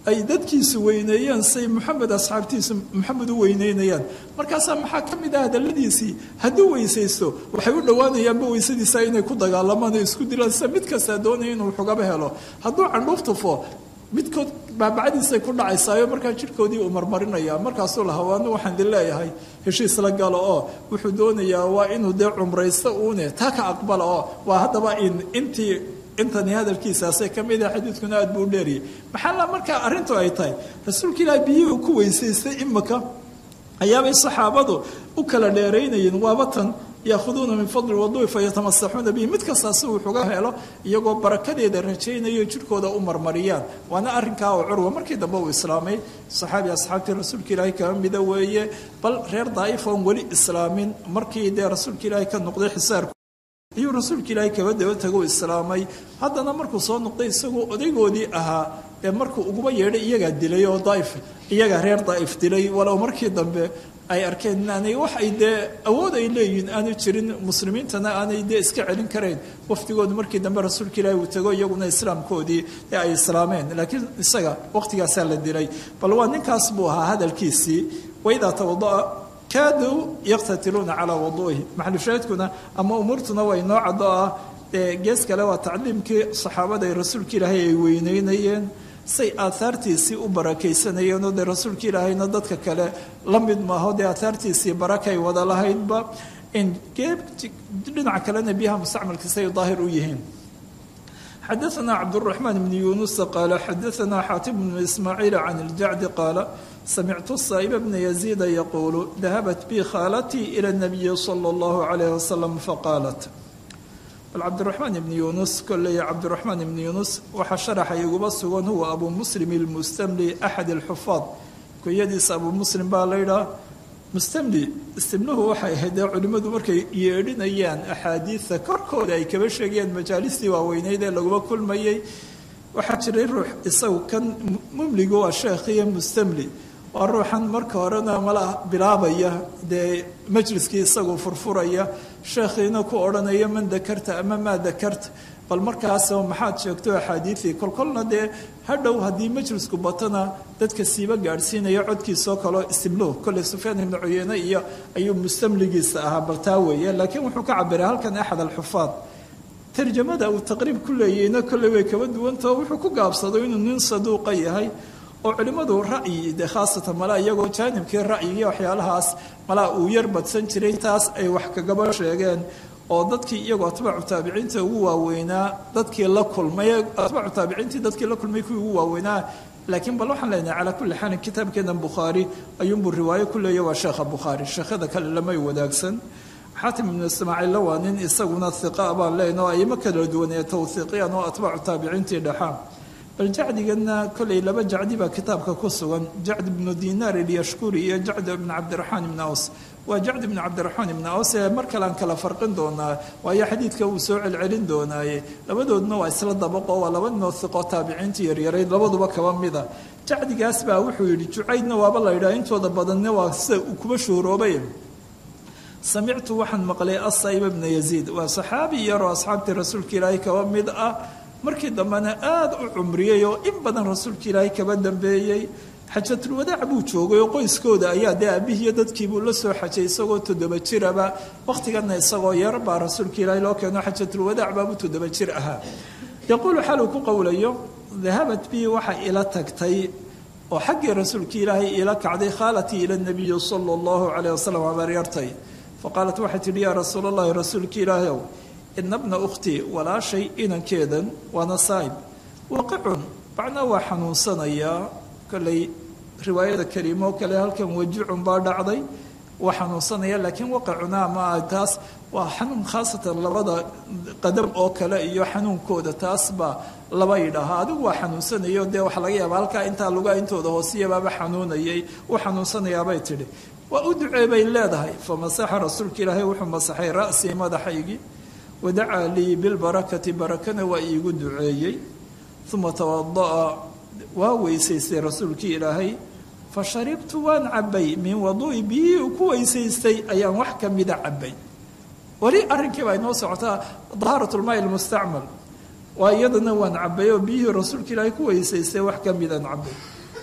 ay dadkiisu weyneeyaan say maxamed asxaabtiisu maxamed u weyneynayaan markaasaa maxaa ka mid ah hadalladiisii hadduu weysaysto waxay u dhowaanayaanba weysadiisa inay ku dagaalamaan isku dilaan sida mid kastaa doonaya inuu xugaba helo hadduu candhuuf tufo midkood baabacadiisay ku dhacaysaayo markaa jidhkoodii uu marmarinaya markaasuu lahawaano waxaan idin leeyahay heshiis la galo oo wuxuu doonayaa waa inuu dee cumraysto uune taa ka aqbala oo waa haddaba in intii intani hadalkiisaasay ka mid ah xadiidkuna aad buu u dheeriyay maxaa la markaa arrintu ay tahay rasuulka ilaahi biyihii ku weysaystay imika ayaabay saxaabadu u kala dheeraynayeen waaba tan yaahuduuna min fadli waduui fayatamasaxuuna bihi mid kastaa si uu xuga helo iyagoo barakadeeda rajaynayo jidhkooda u marmariyaan waana arrinkaa oo curwa markii dambe uu islaamay saxaabi asxaabtii rasuulka ilaahi kaba mida weeye bal reer daa'if oon weli islaamin markii dee rasuulka ilaahi ka noqday xisaarku ayuu rasuulka ilaahi kaba daba tago islaamay haddana markuu soo noqday isagoo odaygoodii ahaa ee markuu uguba yeedhay iyagaa dilay oo daaif iyagaa reer daa'if dilay walow markii dambe ay arkeen inaanay wax ay dee awood ay leeyihiin aanu jirin muslimiintana aanay dee iska celin karayn wafdigoodu markii dambe rasuulka ilaahi uu tago iyaguna islaamkoodii ee ay islaameen laakiin isaga waqtigaasaa la dilay bal waa ninkaas buu ahaa hadalkiisii waidaa tawada'a kaaduu yaqtatiluuna calaa waduu'ihi maxalushaahidkuna ama umuurtuna waa inoo caddo ah dee gees kale waa tacliimkii saxaabada ay rasuulka ilaahay ay weyneynayeen say aahaartiisii u barakaysanayeenoo dee rasuulka ilaahayna dadka kale la mid maaho dee aahaartiisii barakay wada lahaydba in geeb dhinaca kalena biyaha mustacmalkiisay daahir u yihiin xadaثna cabdالرaحmaan bn yunusa qaala xadaثna xaatib bn ismaaciil can اljacdi qaala samictu saa'iba bna yaziida yaquulu dahabat bi khaalatii ilى الnabiyi salى اllahu عalayh wasalam faqaalat bal cabdiraxmaan ibni yuunus kolley cabdiraxmaan ibni yuunus waxaa sharaxa iguba sugan huwa abu muslim ilmustamli axad alxufaad kunyadiisa abu muslim baa la yidhaha mustamli istimluhu waxay ahayd dee culimmadu markay yeedhinayaan axaadiida korkooda ay kaba sheegayaan majaalistii waaweyneyd ee laguma kulmayey waxaa jiray ruux isagu kan mumligu waa sheekhiyo mustamli waa ruuxan marka horena mala bilaabaya dee majliskii isagu furfuraya sheekhiina ku odhanaya man dakarta ama maa dakarta bal markaas maxaad sheegto axaadiidii kolkolna dee hadhow haddii majlisku batana dadka siiba gaadhsiinaya codkiisoo kaleo istimlo kolley sufyaan ibnu cuyeyne iyo ayuu mustamligiisa ahaa bal taa weeye laakiin wuxuu ka cabiray halkan axad alxufaad tarjamada uu taqriib ku leeyeyna kolley way kaba duwantao wuxuu ku gaabsaday inuu nin saduuqa yahay oo culimmadu ra'yi de khaasatan malaa iyagoo jaanibkii ra'yigiiyo waxyaalahaas malaa uu yar badsan jiray taas ay wax kagaba sheegeen oo dadkii iyagoo atbaacu taabiciinta ugu waaweynaa dadkii la kulmay atbaacu taabiciintii dadkii la kulmay kuwii ugu waaweynaa laakiin bal waxaan leenahay calaa kulli xaalin kitaabkeenan bukhaari ayuunbuu riwaayo ku leeya waa sheekha bukhaari sheekhada kale lamay wadaagsan xaatim ibnu ismaaciilla waa nin isaguna hiqa baan leenahay oo ayma kala duwanee tawhiiqiyaan oo atbaacu taabiciintii dhaxaan bal jacdigana kolley laba jacdi baa kitaabka ku sugan jacd ibnu dinaar ilyashkuri iyo jacd ibnu cabdiraxmaan ibni aws waa jacd ibnu cabdiraxmaan ibni aws ee mar kale aan kala farqin doonaa waayo xadiidka uu soo celcelin doonaaye labadoodna waa isla dabaqo waa laba noo hiqo taabiciintii yaryarayd labaduba kaba mida jacdigaas baa wuxuu yidhi jucaydna waaba la yidhaha intooda badanne waa sida uu kuba shuuroobay samictu waxaan maqlay asayba bna yaziid waa saxaabi yaroo asxaabtii rasuulka ilaahay kaba mid ah markii dambena aada u cumriyey oo in badan rasuulka ilaahay kaba dambeeyey xajatulwadaac buu joogay oo qoyskooda ayaa dee aabihiiyo dadkiibuu la soo xajay isagoo toddoba jiraba wakhtiganna isagoo yar baa rasuulka ilaahay loo keeno xajatulwadaac baabuu toddoba jir ahaa yaquulu xaluu ku qowlayo dahabat bi waxay ila tagtay oo xaggii rasuulka ilaahay ila kacday khaalatii ila nabiyi sala allahu calayh wasalam abaaryartay faqaalat waxay tidhi yaa rasuul allahi rasuulka ilaahayow ina bna ukhtii walaashay inankeedan waana saa'ib waaqicun macnaa waa xanuunsanayaa kolley riwaayada kariimo kale halkan wajicun baa dhacday waa xanuunsanaya laakiin waqicuna ama taas waa xanuun khaasatan labada qadam oo kale iyo xanuunkooda taas baa laba yidhaahaa adigu waa xanuunsanayo dee waxa laga yaaba halkaa intaa lugaa intooda hoosiyabaaba xanuunayay u xanuunsanayaabay tidhi waa u ducee bay leedahay famasaxa rasuulka ilaahay wuxuu masaxay ra'sii madaxaygii wadacaa lii bilbarakati barakana waa iigu duceeyey uma tawada'a waa weysaystay rasuulkii ilaahay fa sharibtu waan cabbay min waduu'i biyihii uu ku weysaystay ayaan wax ka mida cabbay weli arrinkii baa inoo socotaa dahaaratulmaai almustacmal waa iyadana waan cabbay oo biyihii rasuulka ilaahay ku weysaystay wax ka midaan cabbay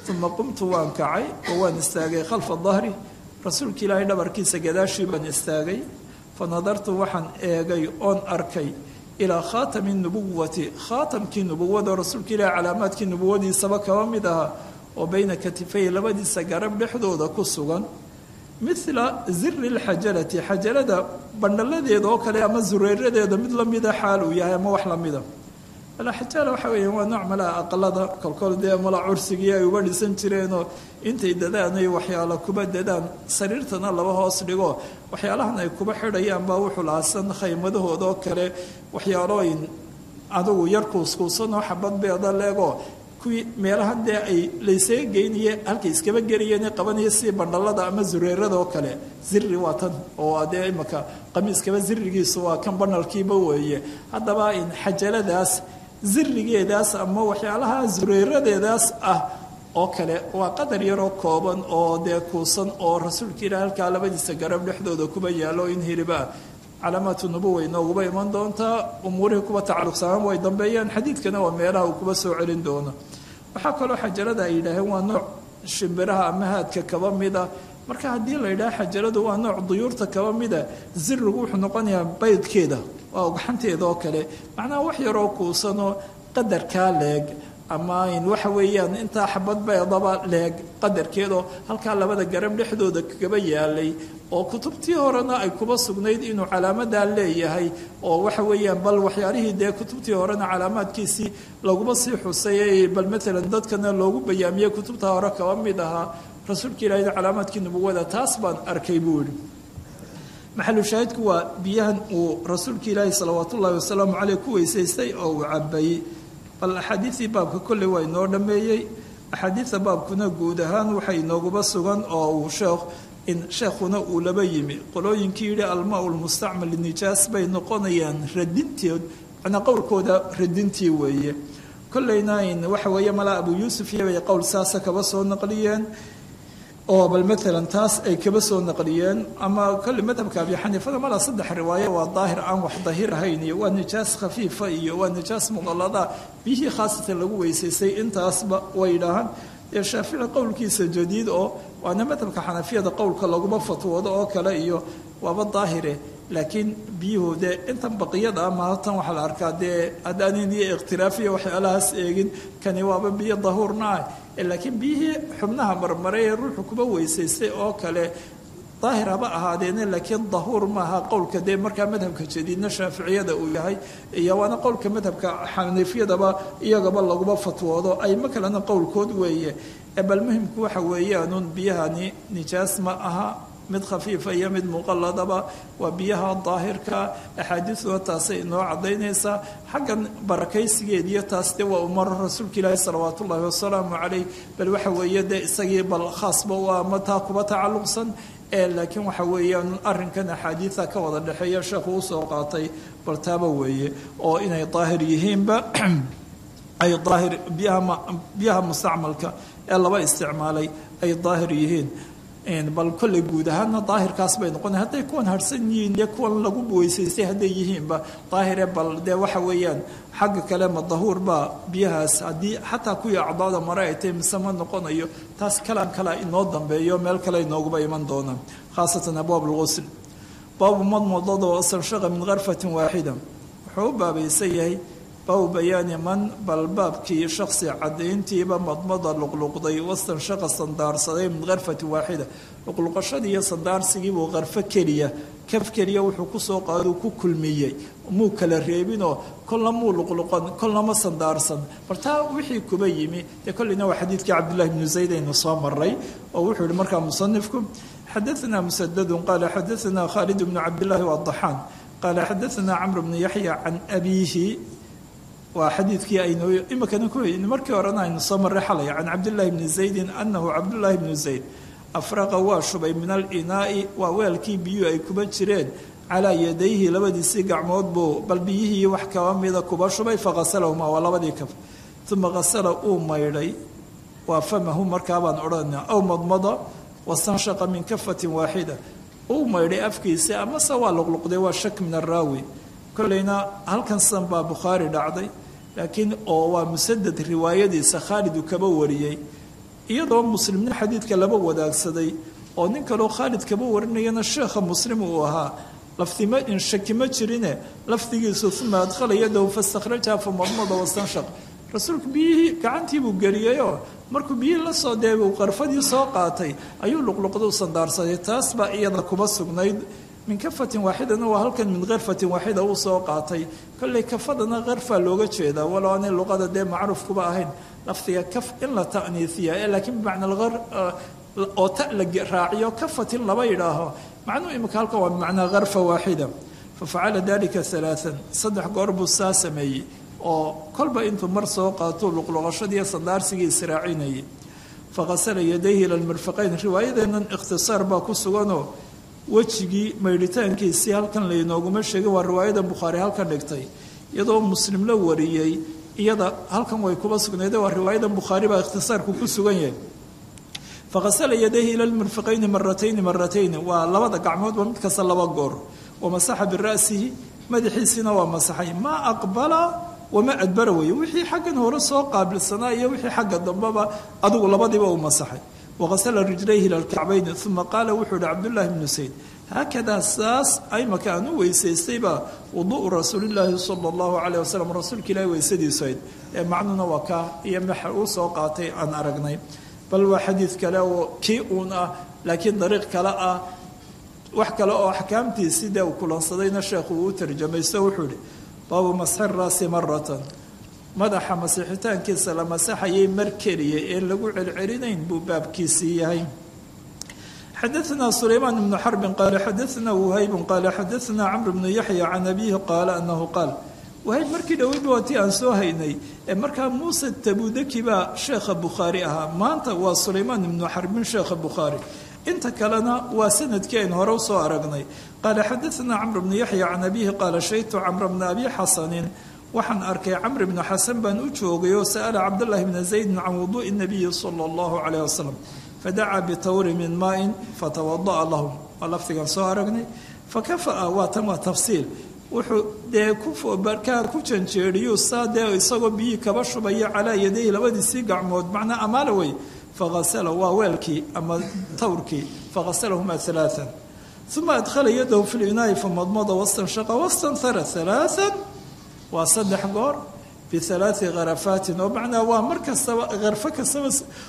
uma qumtu waan kacay oo waan istaagay khalfa dahri rasuulka ilaahay dhabarkiisa gadaashii baan istaagay fanadartu waxaan eegay oon arkay ilaa khaatami nubuwati khaatamkii nubuwada rasuulka ilaahay calaamaadkii nubuwadiisaba kaba mid ahaa oo bayna katifay labadiisa garab dhexdooda ku sugan mila ziri lxajalati xajalada bandhaladeeda oo kale ama zureeradeeda mid lamida xaal uu yahay ama wax lamida alxajala waxa weeyaan waa nooc malaa aqalada kolkol dee mala cursigii ay uga dhisan jireenoo intay dadaan ay waxyaalo kuba dadaan sariirtana laba hoos dhigo waxyaalahan ay kuba xidhayaan baa wuxuu laasan khaymadahooda oo kale waxyaalooyin adugu yar kuuskuusanoo xabad beeda leego kuwii meelahan dee ay laysaga geynaye halkay iskaba gerayeen qabanaya si bandhalada ama zureerada oo kale ziri waa tan oo dee imaka qamiiskaba zirigiisu waa kan banalkiiba weeye haddaba in xajaladaas zirigeedaas ama waxyaalaha zureeradeedaas ah oo kale waa qadar yaroo kooban oo dee kuusan oo rasuulka ilaah halkaa labadiisa garab dhexdooda kuba yaalo in hiriba calaamaatu nubuwa inooguba iman doontaa umuurihii kuba tacalluqsanaan way dambeeyaan xadiidkana waa meelaha uu kuba soo celin doono waxaa kaloo xajarada ay yidhaaheen waa nooc shimbiraha ama haadka kaba mida marka haddii la yidhaha xajaradu waa nooc duyuurta kaba mida zirigu wuxuu noqonayaa baydkeeda waa ugxanteeda oo kale macnaha wax yaroo kuusanoo qadarkaa leeg ama in waxa weeyaan intaa xabad beedaba leeg qadarkeedoo halkaa labada garab dhexdooda kaba yaalay oo kutubtii horena ay kuba sugnayd inuu calaamadaa leeyahay oo waxa weeyaan bal waxyaalihii dee kutubtii horena calaamaadkiisii laguma sii xusay bal maalan dadkana loogu bayaamiyey kutubta hore kaba mid ahaa rasuulka ilaahay calaamaadkii nubuwada taas baan arkay buu yidhi maxalu shaahidku waa biyahan uu rasuulka ilaahay salawaat ullaahi wasalaamu caleyh ku weysaystay oo uu cabayey bal axaadiidii baabka kolley waa inoo dhammeeyey axaadiidta baabkuna guud ahaan waxay inooguba sugan oo uu sheekh in sheekhuna uu laba yimi qolooyinkii yidhi almaa lmustacmal nijaas bay noqonayaan radinteed macnaa qowlkooda radintii weeye kolleyna in waxa weeye malaa abu yuusuf iyobay qowl saasa kaba soo naqliyeen oo bal maalan taas ay kaba soo naqliyeen ama kolley madhabka abi xaniifada malaa saddex riwaayo waa daahir aan wax dahir ahayn iyo waa nijaas khafiifa iyo waa nijaas muqallada biyihii khaasatan lagu weysaystay intaasba way yidhaahaan ee shaafici qowlkiisa jadiid oo waana madhabka xanafiyada qowlka laguma fatwoodo oo kale iyo waaba daahire laakiin biyuhu dee intan baqiyada ama tan waxaa la arkaa dee haddaanin iyo ikhtilaafiya waxyaalahaas eegin kani waaba biyo dahuurna ah laakiin biyihii xubnaha marmaray ee ruuxu kuba weysaystay oo kale daahir haba ahaadeene laakiin dahuur maaha qowlka dee markaa madhabka jadiidna shaaficiyada uu yahay iyo waana qowlka madhabka xanafiyadaba iyagaba laguma fatwoodo ayma kalena qowlkood weeye bal muhimku waxa weeyaanun biyahani nijaas ma aha mid khafiifa iyo mid muqalladaba waa biyaha daahirka axaadiisuna taasay inoo cadaynaysaa xaggan barakaysigeed iyo taas dee waa umar rasuulka ilaahi salawaat ullaahi wasalaamu caleyh bal waxa weeye dee isagii bal khaasba waa mataa kuba tacalluqsan ee laakiin waxa weeyaan arrinkan axaadiida ka wada dhexeeya sheekhu usoo qaatay bal taaba weeye oo inay daahir yihiinba ay daahir biyaha biyaha mustacmalka ee laba isticmaalay ay daahir yihiin bal kolley guud ahaana daahirkaas bay noqona hadday kuwan harsan yihiin iyo kuwan lagu weysaystay hadday yihiinba daahire bal dee waxa weeyaan xagga kale ma dahuur baa biyahaas haddii xataa kuwii acdaada mare ay tahay mise ma noqonayo taas kalaan kala inoo dambeeyo meel kale inooguba iman doonaan khaasatan abwaab lgusl baabu madmadada oo istanshaqa min karfatin waaxida wuxuu u baabaysan yahay baabu bayaani man bal baabkii shaksi cadayntiiba madmada luqluqday wastanshaqa sandaarsaday min karfatin waaxida luqluqashadii iyo sandaarsigiibuu karfo keliya kaf keliya wuxuu kusoo qaaduu ku kulmiyey muu kala reebinoo kolna muu luqluqan kolnama sandaarsan bal taa wixii kuba yimi dee kolleyna waa xadiidkii cabdillahi bnu zayd aynu soo maray oo wuxuu yihi markaa musanifku xadaثna musadadu qaala xadaثna khaalid bnu cabdillaahi wadaxaan qaala xadaثna camr bnu yaxya can abiihi waa xadiidkii aynu imikana ku hayni markii horena aynu soo marray xalay can cabdillaahi bni zaydin anahu cabdullaahi bnu zayd afraqa waa shubay min alinaai waa weelkii biyuhu ay kuba jireen calaa yadayhi labadiisii gacmood buu bal biyihii wax kaba mida kuba shubay faqasalahuma waa labadii kaf uma qasala uu maydhay waa famahu markaabaan odhana aw madmada wastanshaqa min kafatin waaxida uu maydhay afkiisa amase waa luqluqday waa shak min araawi kolleyna halkan san baa bukhaari dhacday laakiin oo waa musadad riwaayadiisa khaalid uu kaba wariyey iyadoo muslimna xadiidka laba wadaagsaday oo nin kaloo khaalid kaba warinayana sheekha muslim uu ahaa laftima in shaki ma jirine lafdigiisu uma adkhala yadahu fastakhrajaha famadmada wastanshaq rasuulku biyihii gacantii buu geliyeyoo markuu biyihii la soo deebay uu qarfadii soo qaatay ayuu luqluqda u sandaarsaday taas baa iyada kuba sugnayd min kafatin waaxidana waa halkan min karfatin waaxida uu soo qaatay kolley kafadana karfaa looga jeedaa walow aanay luqada dee macruuf kuba ahayn lafdiga kaf in la ta'niisiya ee laakiin bimacna algar oo ta la raaciyo kafatin laba yidhaaho macnuhu imika halkan waa bimacnaa karfa waaxida fafacala dalika alaaan saddex goor buu saa sameeyey oo kolba intuu mar soo qaato luqluqashadiiyo sandaarsigii israacinayay faqasala yadayhi ila lmirfaqayn riwaayadeennan ikhtisaar baa ku suganoo wejigii maydhitaankiisii halkan laynooguma sheegin waa riwaayada bukhaari halkan dhigtay iyadoo muslim la wariyey iyada halkan way kuba sugnayd waa riwaayada bukhaari baa ikhtisaarku ku sugan yahay faqasala yadayhi ila lmirfaqayni maratayni maratayni waa labada gacmoodba mid kasta laba goor wamasaxa bira'sihi madaxiisiina waa masaxay maa aqbala wama adbara weeye wixii xaggan hore soo qaabilsanaa iyo wixii xagga dambeba adigu labadiiba uu masaxay waqasala rijlayhi ila lkacbayni uma qaala wuxuu yihi cabdullaahi bnu sayd haakadaa saas aymaka aan u weysaystayba wudu'u rasuulillaahi sala allahu calayh wasalam rasuulka ilaahi weysadiisu ayd ee macnuna waa kaa iyo maxa uu soo qaatay aan aragnay bal waa xadiid kale oo kii uun ah laakiin dariiq kale ah wax kale oo axkaamtiisii dee uu kulansadayna sheekhu uu u tarjamaysto wuxuu yihi baabu masxi raasi maratan madaxa masixitaankiisa la masaxayay mar keliya ee lagu celcelinayn buu baabkiisii yahay xadaثna sulaymaan ibnu xarbin qaala xadaثna whaybun qaala xadaثna camr bnu yaxya can abihi qaala anahu qaal wahayb markii dhoweyba waa tii aan soo haynay ee markaa muuse tabudaki baa sheekha bukhaari ahaa maanta waa sulaymaan ibnu xarbin sheekha bukhaari inta kalena waa sanadkii aynu hore usoo aragnay qaala xadaثna camr bnu yaxya can abihi qaala shahidtu camra bna abi xasanin waxaan arkay camr bnu xasan baan u joogay oo sa'ala cabdاllahi bna zaydin can wuduuءi الnabiyi salى اllahu calayh wasalam fadacaa bitawri min maain fatawada'a lahum waa lafdigan soo aragnay fakafa'a waa tan waa tafsiil wuxuu dee kubarkaa ku janjeeriyu saa dee isagoo biyii kaba shubaya calaa yadayhi labadiisii gacmood macnaa amaala wey fagasala waa weelkii ama tawrkii fagasalahuma alaaan uma adkhala yadahu fi linaa'i famadmada wastanshaqa wastanhara alaaan waa saddex goor bialaai karafaatin oo macnaa waa mar kastaba karfo kastaba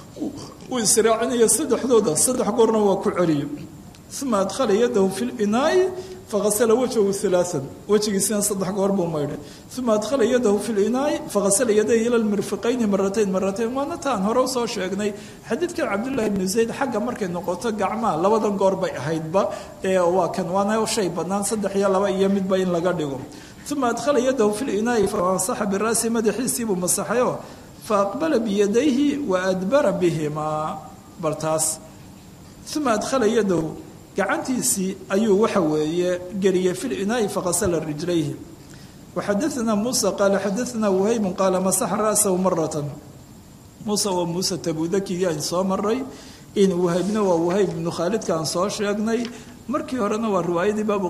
uu israacinayo saddexdooda saddex goorna waa ku celiyo uma adkhala yadahu fi linaa'i fagasala wajhahu alaaan wejigiisina saddex goor buu maydhay uma adkhala yadahu fi linaa'i fagasala yadayhi ila lmirfiqayni maratayn maratayn waana taan hore usoo sheegnay xadiidkan cabdullaahi bnu zayd xagga markay noqoto gacmaha labadan goor bay ahaydba ee waa kan waana shay bannaan saddex iyo laba iyo midba in laga dhigo uma adkhala yadahu fi linaa'i faansaxa bira'si madaxiisiibuu masaxayo faaqbala biyadayhi wa adbara bihimaa bal taas uma adkhala yadahu gacantiisii ayuu waxa weeye geliyey fi linaa'i faqasala rijlayhi waxadaثna muusa qaala xadaثna wahaybun qaala masaxa ra'sahu maratan muusa waa muuse tabudakigii aan soo maray in wahaybna waa wahayb ibnu khaalidka aan soo sheegnay markii horena waa riwaayadii baabu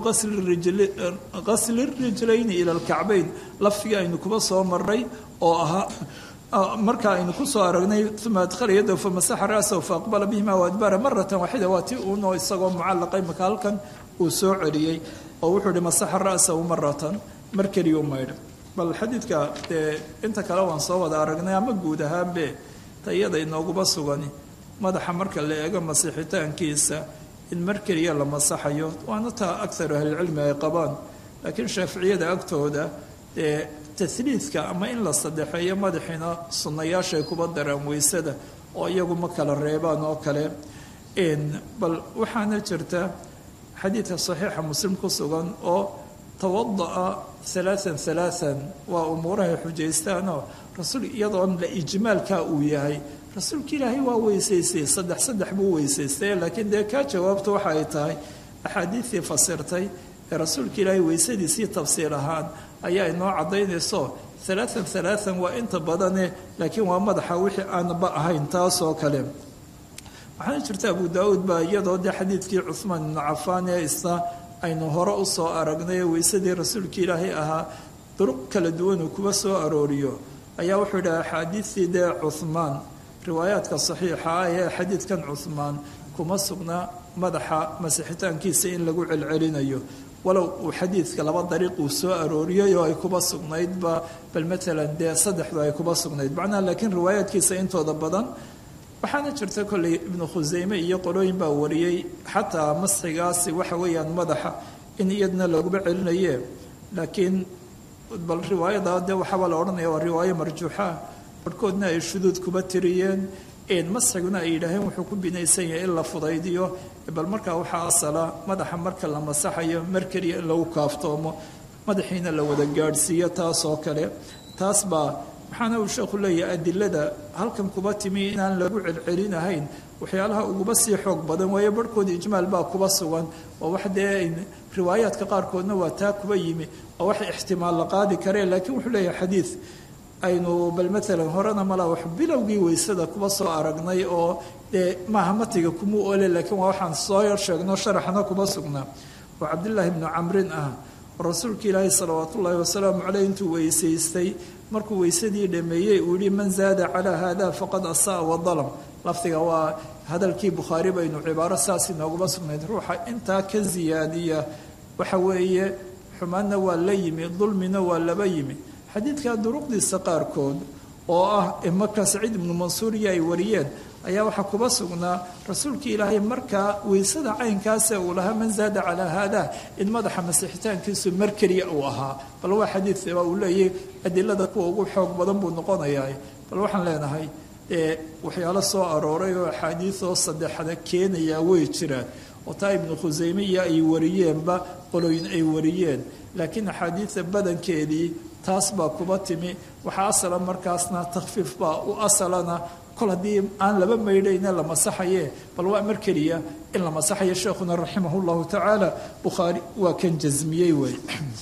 qasli rijlayni ila lkacbayn lafdigii aynu kuba soo maray oo ahaa marka aynu ku soo aragnay uma adkhala yadahu famasaxa ra'sahu faaqbala bihima waadbara maratan waaxida waa tii uunoo isagoo mucallaqay maka halkan uu soo celiyey oo wuxuu ihi masaxa ra'sahu maratan mar keliyuu maydha bal xadiidka dee inta kale waan soo wada aragnay ama guud ahaanbe ta iyada inooguba sugani madaxa marka la eego masixitaankiisa in mar keliya la masaxayo waana taa akaru ahlilcilmi ay qabaan laakiin shaaficiyada agtooda dee tasliidka ama in la sadexeeyo madaxiina sunnayaashay kuba daraan weysada oo iyagu ma kala reebaan oo kale bal waxaana jirta xadiidka saxiixa muslim ku sugan oo tawada'a alaaan alaaan waa umuurahay xujaystaanoo rasuul iyadoon la ijmaalka uu yahay rasuulka ilaahay waa weysaystay saddex saddex buu weysaystay laakiin dee kaa jawaabta waxa ay tahay axaadiidtii fasirtay ee rasuulka ilaahay weysadiisii tafsiir ahaan ayaa inoo caddaynayso alaaan alaaan waa inta badane laakiin waa madaxa wixii aanba ahayn taasoo kale waxaana jirta abu daauud baa iyadoo dee xadiidkii cuhmaan ibnu cafaan ee isna aynu hore u soo aragnay ee weysadii rasuulka ilaahay ahaa duruq kala duwan uu kuba soo arooriyo ayaa wuxuu yidhaha axaadiidtii dee cuhmaan riwaayaadka saxiixa ah ee xadiidkan cuhmaan kuma sugna madaxa masixitaankiisa in lagu celcelinayo walow uu xadiidka laba dariiq uu soo arooriyey oo ay kuba sugnaydba bal maalan dee saddexdu ay kuba sugnayd macnaha laakiin riwaayaadkiisa intooda badan waxaana jirta kolley ibnu khuseyme iyo qolooyin baa wariyey xataa masxigaasi waxa weeyaan madaxa in iyadna laguba celinaye laakiin bal riwaayada dee waxaabaa la odhanaya waa riwaayo marjuuxa barhkoodna ay shuduud kuba tiriyeen masxiguna ay yidhaaheen wuxuu ku binaysan yahay in la fudaydiyo bal markaa waxaa asala madaxa marka la masaxayo mar keliya in lagu kaaftoomo madaxiina la wada gaadhsiiyo taas oo kale taas baa waxaana uu sheekhu leeyahay adilada halkan kuba timi inaan lagu celcelinahayn waxyaalaha uguba sii xoog badan waayo barhkooda ijmaal baa kuba sugan oo wax dee riwaayaadka qaarkoodna waa taa kuba yimi oo wax ixtimaal la qaadi kareen laakiin wuxuu leeyahay xadiid aynu bal maalan horena malaa wax bilowgii weysada kuba soo aragnay oo dee maaha matiga kuma ole laakiin waa waxaan soo yar sheegno sharaxna kuba sugnaa oo cabdillaahi bnu camrin ah oo rasuulka ilaahi salawaat ullaahi wasalaamu caleyh intuu weysaystay markuu weysadii dhameeyey uu yihi man zaada calaa haada faqad asaa wadalam lafdiga waa hadalkii bukhaari baynu cibaaro saas inooguma sugnayd ruuxa intaa ka ziyaadiya waxa weeye xumaadna waa la yimi dulmina waa laba yimi xadiidka duruqdiisa qaarkood oo ah markaa saciid ibnu mansuuriya ay wariyeen ayaa waxaa kuba sugnaa rasuulkii ilaahay markaa weysada caynkaase uu lahaa man zaada calaa haada in madaxa masixitaankiisu mar keliya uu ahaa bal waa xadiid baa uu leeyahy adilada kuwa ugu xoog badan buu noqonayaa bal waxaan leenahay dee waxyaalo soo arooray oo axaadiidoo saddexda keenayaa way jiraan oo taa ibnu khuseyme iyo ay wariyeenba qolooyin ay wariyeen laakiin axaadiida badankeedii taas baa kuba timi waxaa asala markaasna takhfiif baa u asalana kol haddii aan laba maydhayna la masaxaye bal waa mar keliya in la masaxayo sheekhuna raximah llahu tacaala bukhaari waa kan jasmiyey wey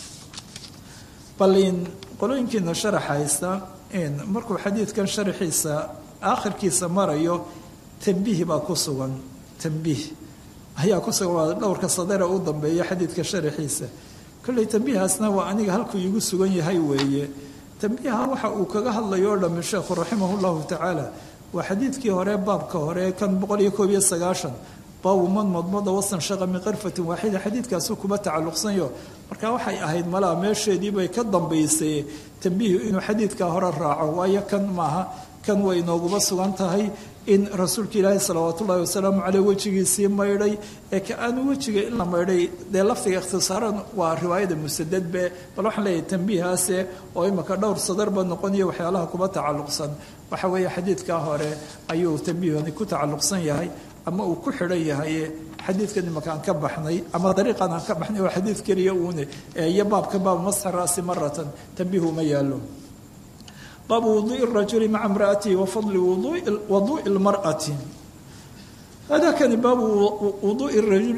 bal in qolooyinkiina sharaxaysa markuu xadiidkan sharaxiisa aakhirkiisa marayo tambiih baa ku sugan tambiih ayaa ku sugan waa dhowrka sadera u dambeeya xadiidka sharaxiisa kolley tambiihaasna waa aniga halkuu iigu sugan yahay weeye tambiiha waxa uu kaga hadlayo o dhami sheekhu raximah llahu tacaala waa xadiidkii hore baabka hore kan boqol iyo koob iyo sagaashan baabu man madmada wasan shaqa min qarfatin waaxida xadiidkaasu kuma tacalluqsanyo marka waxay ahayd malaa meesheedii bay ka dambaysay tambiihu inuu xadiidkaa hore raaco waayo kan maaha kan way inooguba sugan tahay in rasuulka ilaahi salawaat ullaahi wasalaamu caleyh wejigiisii maydhay ee ka aanu wejiga in la maydhay dee lafdiga ikhtisaaran waa riwaayada musadadbe bal waxaan leeyahay tambiihaase oo imaka dhowr sadarba noqonayo waxyaalaha kuba tacalluqsan waxa weeye xadiidkaa hore ayuu tambiihani ku tacalluqsan yahay ama uu ku xidhan yahay xadiidkan imaka aan ka baxnay ama dariiqan aan ka baxnay waa xadiid keliya uune iyo baabka baab masxi raasi maratan tambiihu ma yaalo baabu wuduui rajuli maca imraatihi wa fadli waduui lmar'ati hadakani baabu wuduui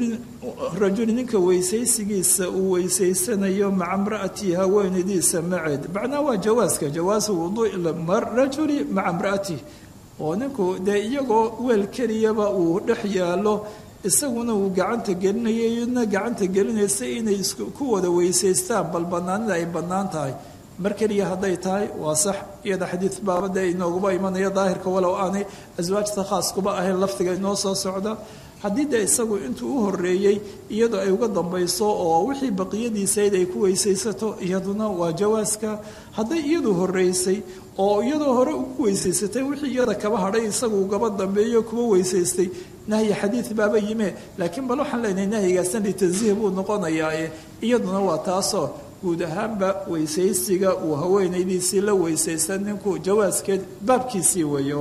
rajuli ninka weysaysigiisa uu weysaysanayo maca imraatihi haweenadiisa maceed macnaa waa jawaaska jawaasu wuduui rajuli maca imraatihi oo ninku dee iyagoo weel keliyaba uu dhex yaalo isaguna uu gacanta gelinaya iyadna gacanta gelinaysa inay ku wada weysaystaan bal banaanida ay bannaan tahay mar keliya hadday tahay waa sax iyada xadiid baabada inooguba imanaya daahirka walow aanay aswaajta khaas kuba ahayn lafdiga inoo soo socda haddii dee isagu intuu u horeeyey iyadoo ay uga dambayso oo wixii baqiyadiisayd ay ku weysaysato iyaduna waa jawaaska hadday iyadu horeysay oo iyadoo hore ugu weysaysatay wixii iyada kaba hadhay isagu ugaba dambeeyo kuba weysaystay nahyi xadiid baaba yime laakiin bal waxaan leenahay nahyigaasna litansiih buu noqonayaae iyaduna waa taasoo guud ahaanba weysaysiga uu haweenaydiisii la weysaysta ninku jawaaskeed baabkiisii weeye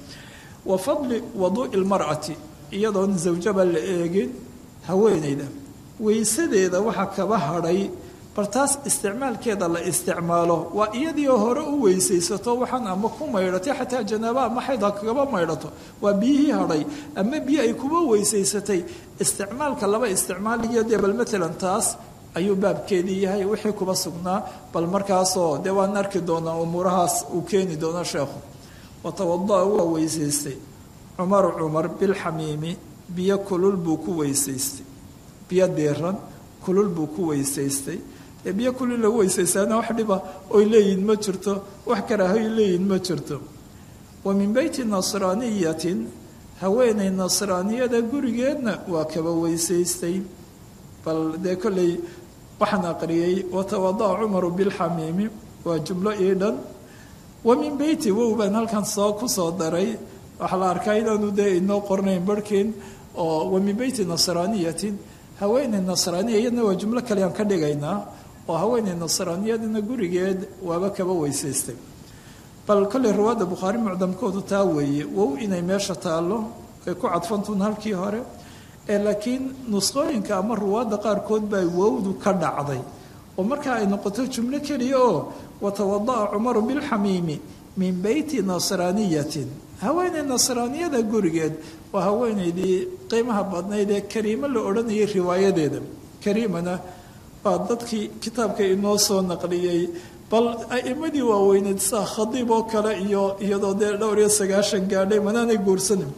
wa fadli waduui lmar'ati iyadoon zawjaba la eegin haweenayda weysadeeda waxaa kaba hadhay bal taas isticmaalkeeda la isticmaalo waa iyadii hore u weysaysato waxaan ama ku maydhatay xataa janaaba ama xaydha kagaba maydhato waa biyihii hadhay ama biyo ay kuba weysaysatay isticmaalka laba isticmaaliyo dee bal matalan taas ayuu baabkeedii yahay wixii kuba sugnaa bal markaasoo dee waan arki doonaa umuurahaas uu keeni doono sheekhu watawada waa weysaystay cumaru cumar bilxamiimi biyo kulul buu ku weysaystay biyo diiran kulul buu ku weysaystay ee biyo kulul lagu weysaystaana wax dhiba oy leeyihin ma jirto wax karaahoy leeyihin ma jirto wa min beyti nasraaniyatin haweenay nasraaniyada gurigeedna waa kaba weysaystay bal dee kolley waxaan aqriyey watawada'a cumaru bilxamiimi waa jumlo ii dhan wa min beyti wow baan halkan soo ku soo daray waxaa la arkaa inaanu dee inoo qornayn barhkiin oo wa min beyti nasraaniyatin haweenay nasraaniya iyadna waa jumlo kale aan ka dhigaynaa oo haweenay nasraaniyadna gurigeed waaba kaba weysaystay bal kolley riwaayadda bukhaari mucdamkoodu taa weeye wow inay meesha taallo ay ku cadfantuun halkii hore ee laakiin nusqooyinka ama ruwaadda qaarkood baa wowdu ka dhacday oo markaa ay noqoto jumlo keliya oo watawada'a cumaru bilxamiimi min beyti nasraaniyatin haweenay nasraaniyada gurigeed waa haweenaydii qiimaha badnayd ee kariimo la odhanayay riwaayadeeda kariimana waa dadkii kitaabka inoo soo naqliyey bal a'imadii waaweyneed saa khadiib oo kale iyo iyadoo dee dhowr iyo sagaashan gaadhay manaanay guursanin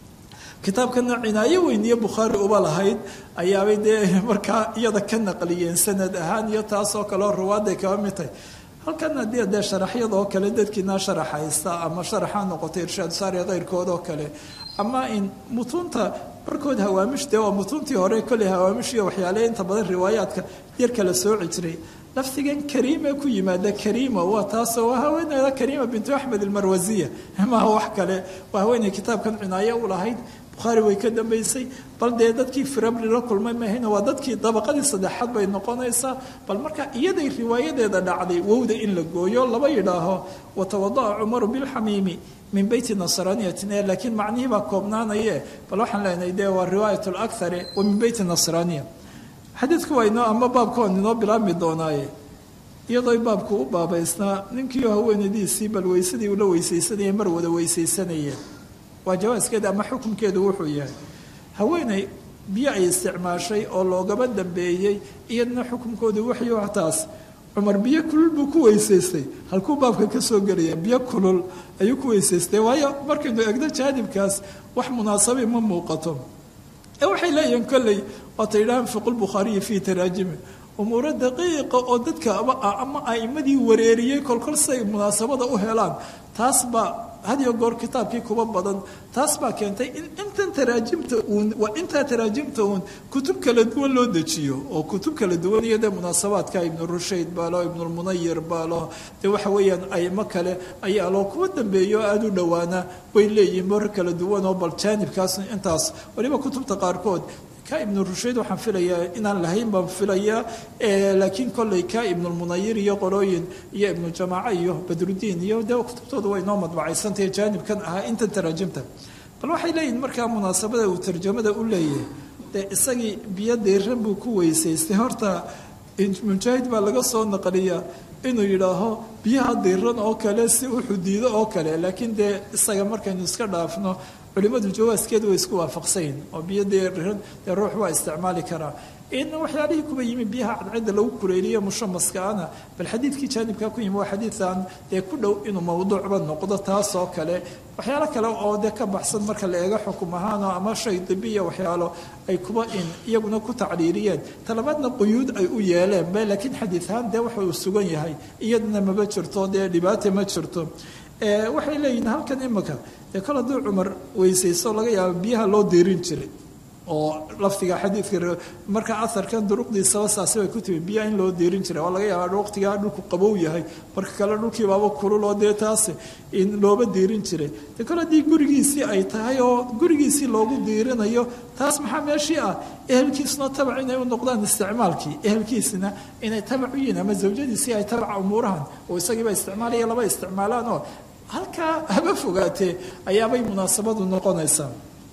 kitaabkana cinaayo weyniye bukhaari uba lahayd ayaabay dee markaa iyada ka naqliyeen sanad ahaan iyo taasoo kaleo ruwaadday kaba mid tahay halkan haddii dee sharaxyada oo kale dadkiina sharaxaysta ama sharaxa noqotay irshaad saari keyrkood oo kale ama in mutuunta barkood hawaamish dee waa mutuuntii hore kolley hawaamish iyo waxyaale inta badan riwaayaadka yar kala sooci jiray laftigan kariima ku yimaada kariima waa taasoo waa haweeneyda kariima bintu axmed almarwasiya maaha wax kale waa haweeney kitaabkan cinaayo u lahayd bukhaari way ka dambaysay bal dee dadkii firabli la kulmay mahayna waa dadkii dabaqadii saddexaad bay noqonaysaa bal marka iyaday riwaayadeeda dhacday wowda in la gooyo laba yidhaaho watawada'a cumaru bilxamiimi min beyti nasraaniyatin ee laakiin macnihii baa koobnaanaye bal waxaan leenahay dee waa riwaayat lakhari wa min beyti nasraaniya xadiidku waa inoo ama baabka waan inoo bilaabmi doonaaye iyadoo baabku u baabaysnaa ninkiio haweenadiisii bal weysadii ula weysaysanaya mar wada weysaysanayeen waa jawaaskeeda ama xukunkeedu wuxuu yahay haweeney biyo ay isticmaashay oo loogaba dambeeyey iyadna xukunkoodu waxyo taas cumar biyo kulul buu ku weysaystay halkuu baabka ka soo gelaya biyo kulul ayuu ku weysaystay waayo markaynu egno jaanibkaas wax munaasabi ma muuqato ee waxay leeyihiin kolley waata yidhahaan fiqulbukhaariyi fii taraajimi umuuro daqiiqa oo dadka ama a'imadii wareeriyey kolkol say munaasabada u helaan taas baa had iyo goor kitaabkii kuba badan taas baa keentay in intan taraajimta uun waa intaa taraajimta uun kutub kala duwan loo dejiyo oo kutub kala duwan iyo dee munaasabaadka ibnu rushayd baalo ibnulmunayir baalo dee waxa weeyaan aimo kale ayaa loo kuwa dambeeyo aada u dhowaana way leeyihiin marar kala duwan oo bal jaanibkaas intaas waliba kutubta qaarkood ka ibnu rushayd waxaan filayaa inaan lahayn baan filayaa laakiin kolley ka ibnulmunayir iyo qolooyin iyo ibnujamaaca iyo badrudiin iyo dee kutubtooda way noo madbacaysantahe jaanibkan ahaa intan taraajimta bal waxay leeyihin markaa munaasabada uu tarjamada u leeyahay dee isagii biyo deyran buu ku weysaystay horta mujaahid baa laga soo naqliyaa inuu yidhaaho biyaha deyran oo kale si u xudiido oo kale laakiin dee isaga markaynu iska dhaafno culimadu jawaaskeeda way isku waafaqsayn oo biyo deyran dee ruux waa isticmaali karaa in waxyaalihii kuba yimi biyaha cadcida lagu kuleeliyo mushamaskaana bal xadiidkii jaanibkaa ku yimi waa xadiidan dee ku dhow inuu mawduucba noqdo taas oo kale waxyaalo kale oo dee ka baxsan marka la eego xukum ahaano ama shay dibiya waxyaalo ay kuba in iyaguna ku tacliiriyeen talabaadna quyuud ay u yeeleen be laakiin xadiidahaan dee waxa uu sugan yahay iyadana maba jirto dee dhibaata ma jirto waxay leeyihin halkan imika dee kol hadduu cumar weysayso laga yaabo biyaha loo deerin jiray oo laftiga xadiidka marka aharkan duruqdiisaba saasi bay ku timi biyaha in loo deerin jiray oo laga yaaba waqtigaa dhulku qabow yahay marka kale dhulkiibaaba kulul oo dee taas in looba deerin jiray dee kol haddii gurigiisii ay tahay oo gurigiisii loogu deerinayo taas maxaa meeshii ah ehelkiisuna tabac inay u noqdaan isticmaalkii ehelkiisina inay tabac u yihiin ama zawjadiisii ay tabaca umuurahan oo isagiiba isticmaalaya laba isticmaalaan oo halkaa haba fogaatee ayaabay munaasabadu noqonaysaa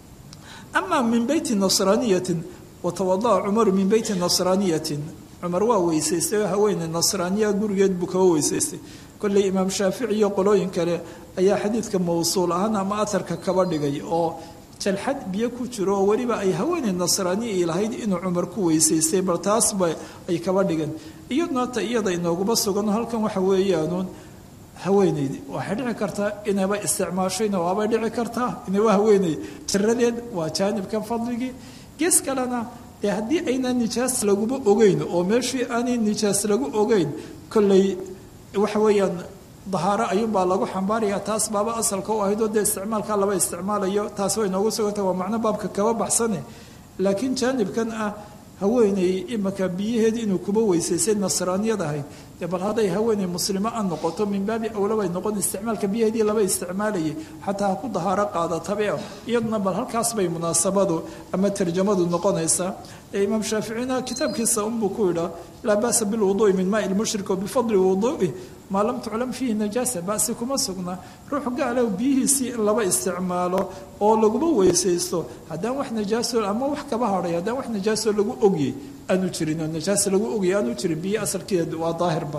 ama min beyti nasraaniyatin watawada'a cumaru min beyti nasraaniyatin cumar waa weysaystay oo haweeney nasraaniya gurigeed buu kaba weysaystay kolley imaam shaafici iyo qolooyin kale ayaa xadiidka mawsuul ahaan ama aharka kaba dhigay oo jalxad biyo ku jiro oo weliba ay haweeney nasraaniya ay lahayd inuu cumar ku weysaystay bal taasba ay kaba dhigeen iyaduna ta iyada inooguma sugan halkan waxa weeyaanuun haweeneydi waxay dhici kartaa inayba isticmaashayna waabay dhici kartaa inay waa haweeney jiradeed waa jaanibka fadligii gees kalena dee haddii aynaan nijaas laguba ogeyn oo meeshii aanay nijaas lagu ogeyn kolley waxa weeyaan dahaaro ayuunbaa lagu xambaaraya taas baaba asalka u ahayd oo dee isticmaalkaa laba isticmaalayo taas way noogu sugantah waa macno baabka kaba baxsane laakiin jaanibkan ah haweeney imaka biyaheed inuu kuba weysaysay nasraaniyad ahayd dee bal hadday haweeney muslimo a noqoto min baabi awla bay noqon isticmaalka biyaheedii laba isticmaalayay xataa ha ku dahaaro qaadatabe iyaduna bal halkaas bay munaasabadu ama tarjamadu noqonaysaa imaam shaaficina kitaabkiisa unbuu ku yidhaa laa ba'sa bilwuduui min maai lmushrik o bifadli wuduu'i maa lam tuclam fiihi najaasa ba'si kuma sugna ruux gaalow biyihiisii in laba isticmaalo oo laguma weysaysto haddaan wax najaaso ama wax kaba hadhay haddaan wax najaaso lagu ogyey aanu jirin oo najaas lagu ogyey aanu jirin biyo asalkeeda waa daahirba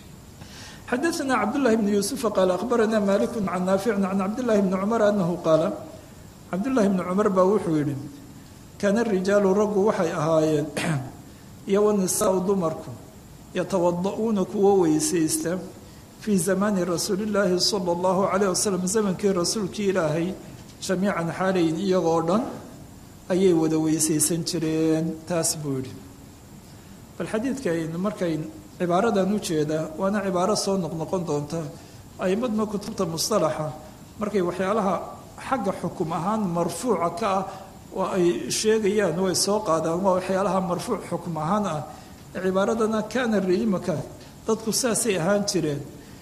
xadaثna cabdالlahi bn yuusufa qaala akhbarana malik can naaficin can cabdillahi bni cumar anahu qaala cabdullahi bni cumar baa wuxuu yihi kaana rijaalu raggu waxay ahaayeen iyo wanisaau dumarku yatawada'uuna kuwa weysaysta fii zamaani rasuuli illaahi sala allahu calayh wasalam zamankii rasuulkii ilaahay jamiican xaalayn iyagoo dhan ayay wada weysaysan jireen taas buu yidhi bal xadiidkaaynu markayn cibaaradan u jeedaa waana cibaaro soo noqnoqon doonta a'imadna kutubta mustalaxa markay waxyaalaha xagga xukum ahaan marfuuca ka ah oo ay sheegayaan way soo qaadaan waa waxyaalaha marfuuc xukum ahaan ah cibaaradana kaana riimaka dadku saasay ahaan jireen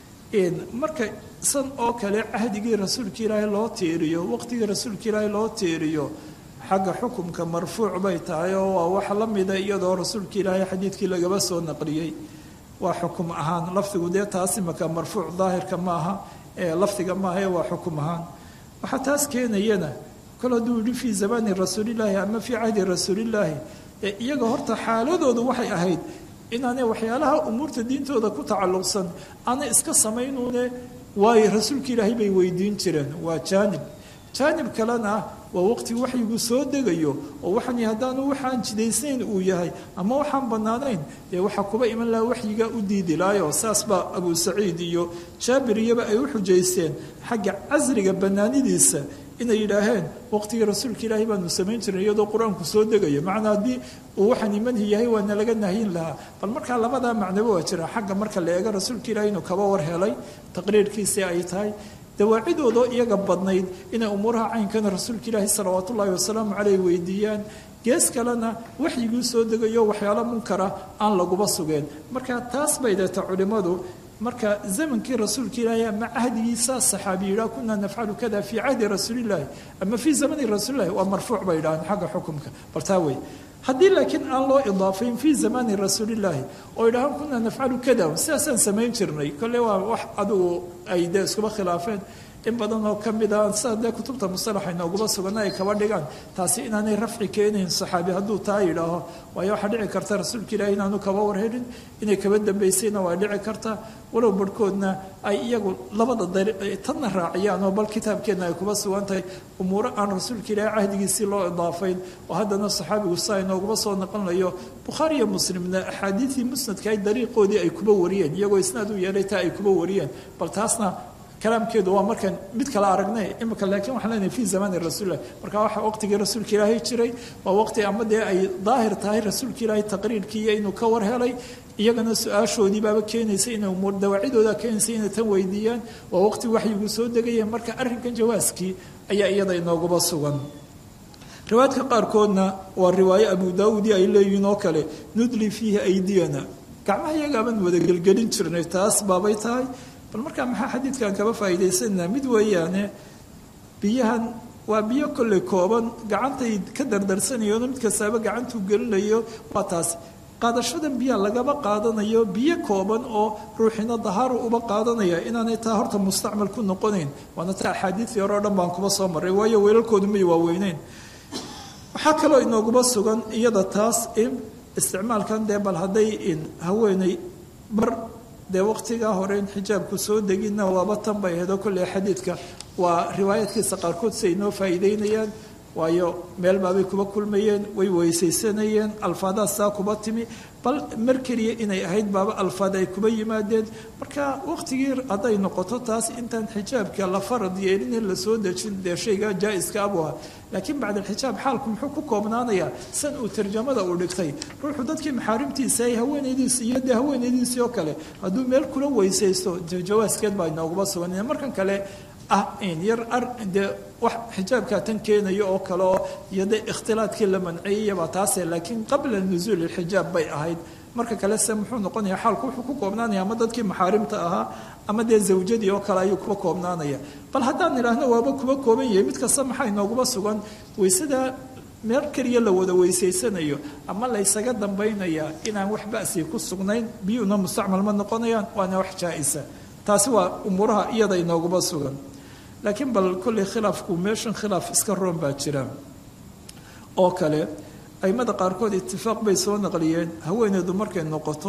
marka san oo kale cahdigii rasuulka ilaahay loo tiiriyo waqtigii rasuulka ilaahay loo tiiriyo xagga xukumka marfuuc bay tahay oo waa wax la mida iyadoo rasuulka ilaahay xadiidkii lagaba soo naqliyey waa xukum ahaan lafdigu dee taas imaka marfuuc daahirka maaha ee lafdiga maaha ee waa xukum ahaan waxaa taas keenayana kol hadduu yihi fii zamaani rasuulillaahi ama fii cahdi rasuulillaahi iyaga horta xaaladoodu waxay ahayd inaanay waxyaalaha umuurta diintooda ku tacalluqsan aanay iska samaynuune waayo rasuulka ilaahay bay weydiin jireen waa jaanib jaanib kalena waa waqti waxyigu soo degayo oo waxaan haddaanu waxaan jidaysayn uu yahay ama waxaan bannaanayn dee waxaa kuba iman laha waxyiga u diidi lahayo saas baa abu saciid iyo jaabir iyaba ay u xujaysteen xagga casriga bannaanidiisa inay yidhaaheen waqtigii rasuulka ilaahay baanu samayn jirnay iyadoo qur-aanku soo degayo macnaa haddii uu waxaan manhi yahay waa nalaga nahyin lahaa bal markaa labadaa macnoba waa jira xagga marka la eego rasuulka ilaahay inuu kaba war helay taqriirkiisii ay tahay dawaacidoodoo iyaga badnayd inay umuuraha caynkana rasuulka ilaahi salawaat ullaahi wasalaamu caleyh weydiiyaan gees kalena waxyiguu soo degayo waxyaalo munkara aan laguba sugeen marka taas bay deeta culimmadu marka zamankii rasuulka ilaahi ama cahdigiisa saxaabi yidhaha kunaa nafcalu kada fii cahdi rasuulillaahi ama fii zamani rasuulillahi waa marfuuc bay yidhahaan xagga xukumka bal taa wey haddii laakiin aan loo idaafayn fii zamaani rasuulillaahi oo yidhahaan kunaa nafcalu kada sidaasaan samayn jirnay kolle waa wax adigu ay dee iskuba khilaafeen in badan oo ka mid a sida dee kutubta mustalaxa inooguma sugana ay kaba dhigaan taasi inaanay rafci keenayn saxaabi hadduu taa yidhaaho waayo waxaa dhici karta rasuulka ilaahi inaanu kaba warhelin inay kaba dambaysayna waa dhici karta walow barhkoodna ay iyagu labada tanna raaciyaan oo bal kitaabkeenna ay kuba sugan tahay umuuro aan rasuulka ilaahi cahdigiisii loo idaafayn oo haddana saxaabigu saa inooguma soo noqonayo bukhaari iyo muslimna axaadiidii musnadka ay dariiqoodii ay kuba wariyeen iyagoo isnaad u yeelay taa ay kuba wariyeen bal taasna kalaamkeedu waa markaan mid kale aragnay imika laakiin waxaan leenahay fii zamaani rasuulilah marka waxa waqtigii rasuulka ilaahay jiray waa waqti ama dee ay daahir tahay rasuulka ilaahay taqriirkiiyo inuu ka war helay iyagana su-aashoodii baaba keenaysa inay umuur dawaacidooda keenaysa inay tan weydiiyaan waa waqti waxyigu soo degaya marka arrinkan jawaaskii ayaa iyada inooguba sugan riwaayadka qaarkoodna waa riwaayo abu daawuudi ay leeyihiin oo kale nudli fiihi aydiyana gacmaha iyagaaban wada gelgelin jirnay taas baabay tahay bal markaa maxaa xadiidkan kaba faa'iidaysanaa mid weeyaane biyahan waa biyo kolley kooban gacantay ka dardarsanayoon mid kastaaba gacantuu gelinayo waa taas qaadashadan biyaha lagaba qaadanayo biyo kooban oo ruuxina dahaaru uba qaadanaya inaanay taa horta mustacmal ku noqonayn waana taa axaadiidii hore o dhan baan kuba soo marray waayo weelalkoodu may waaweyneyn waxaa kaloo inooguba sugan iyada taas in isticmaalkan dee bal hadday in haweeney bar dee waqtigaa hore in xijaabku soo deginna waaba tan bay aheedoo kolley xadiidka waa riwaayaadkiisa qaarkood si ay noo faa'iideynayaan waayo meel baabay kuba kulmayeen way weysaysanayeen alfaadaas saa kuba timi bal mar keliya inay ahayd baaba alfaad ay kuba yimaadeen marka waqtigii hadday noqoto taas intaan xijaabka la farad yeelin in la soo dejin dee shayga jaa-iska abu ah laakiin bacda alxijaab xaalku muxuu ku koobnaanayaa san uu tarjamada uu dhigtay ruuxu dadkii maxaarimtiisa ay haweenaydiisi iyo dee haweenaydiisii oo kale hadduu meel kula weysaysto jawaaskeed baa inooguba sugan markan kale ah in yar ar dee wax xijaabkaa tan keenayo oo kale oo iyo dee ikhtilaadkii la manciyeyaba taase laakiin qabla nusuul ilxijaab bay ahayd marka kale se muxuu noqonayaa xaalku wuxuu ku koobnaanaya ama dadkii maxaarimta ahaa ama dee zawjadii oo kale ayuu kuba koobnaanaya bal haddaan idhaahno waaba kuba kooban yahay mid kasta maxaa inooguba sugan weysada meel keliya la wada weysaysanayo ama laysaga dambaynayaa inaan wax ba'si ku sugnayn biyuuna mustacmal ma noqonayaan waana wax jaa-isa taasi waa umuuraha iyada inooguba sugan laakiin bal kolley khilaafku meeshan khilaaf iska roon baa jira oo kale aimada qaarkood itifaaq bay soo naqliyeen haweeneedu markay noqoto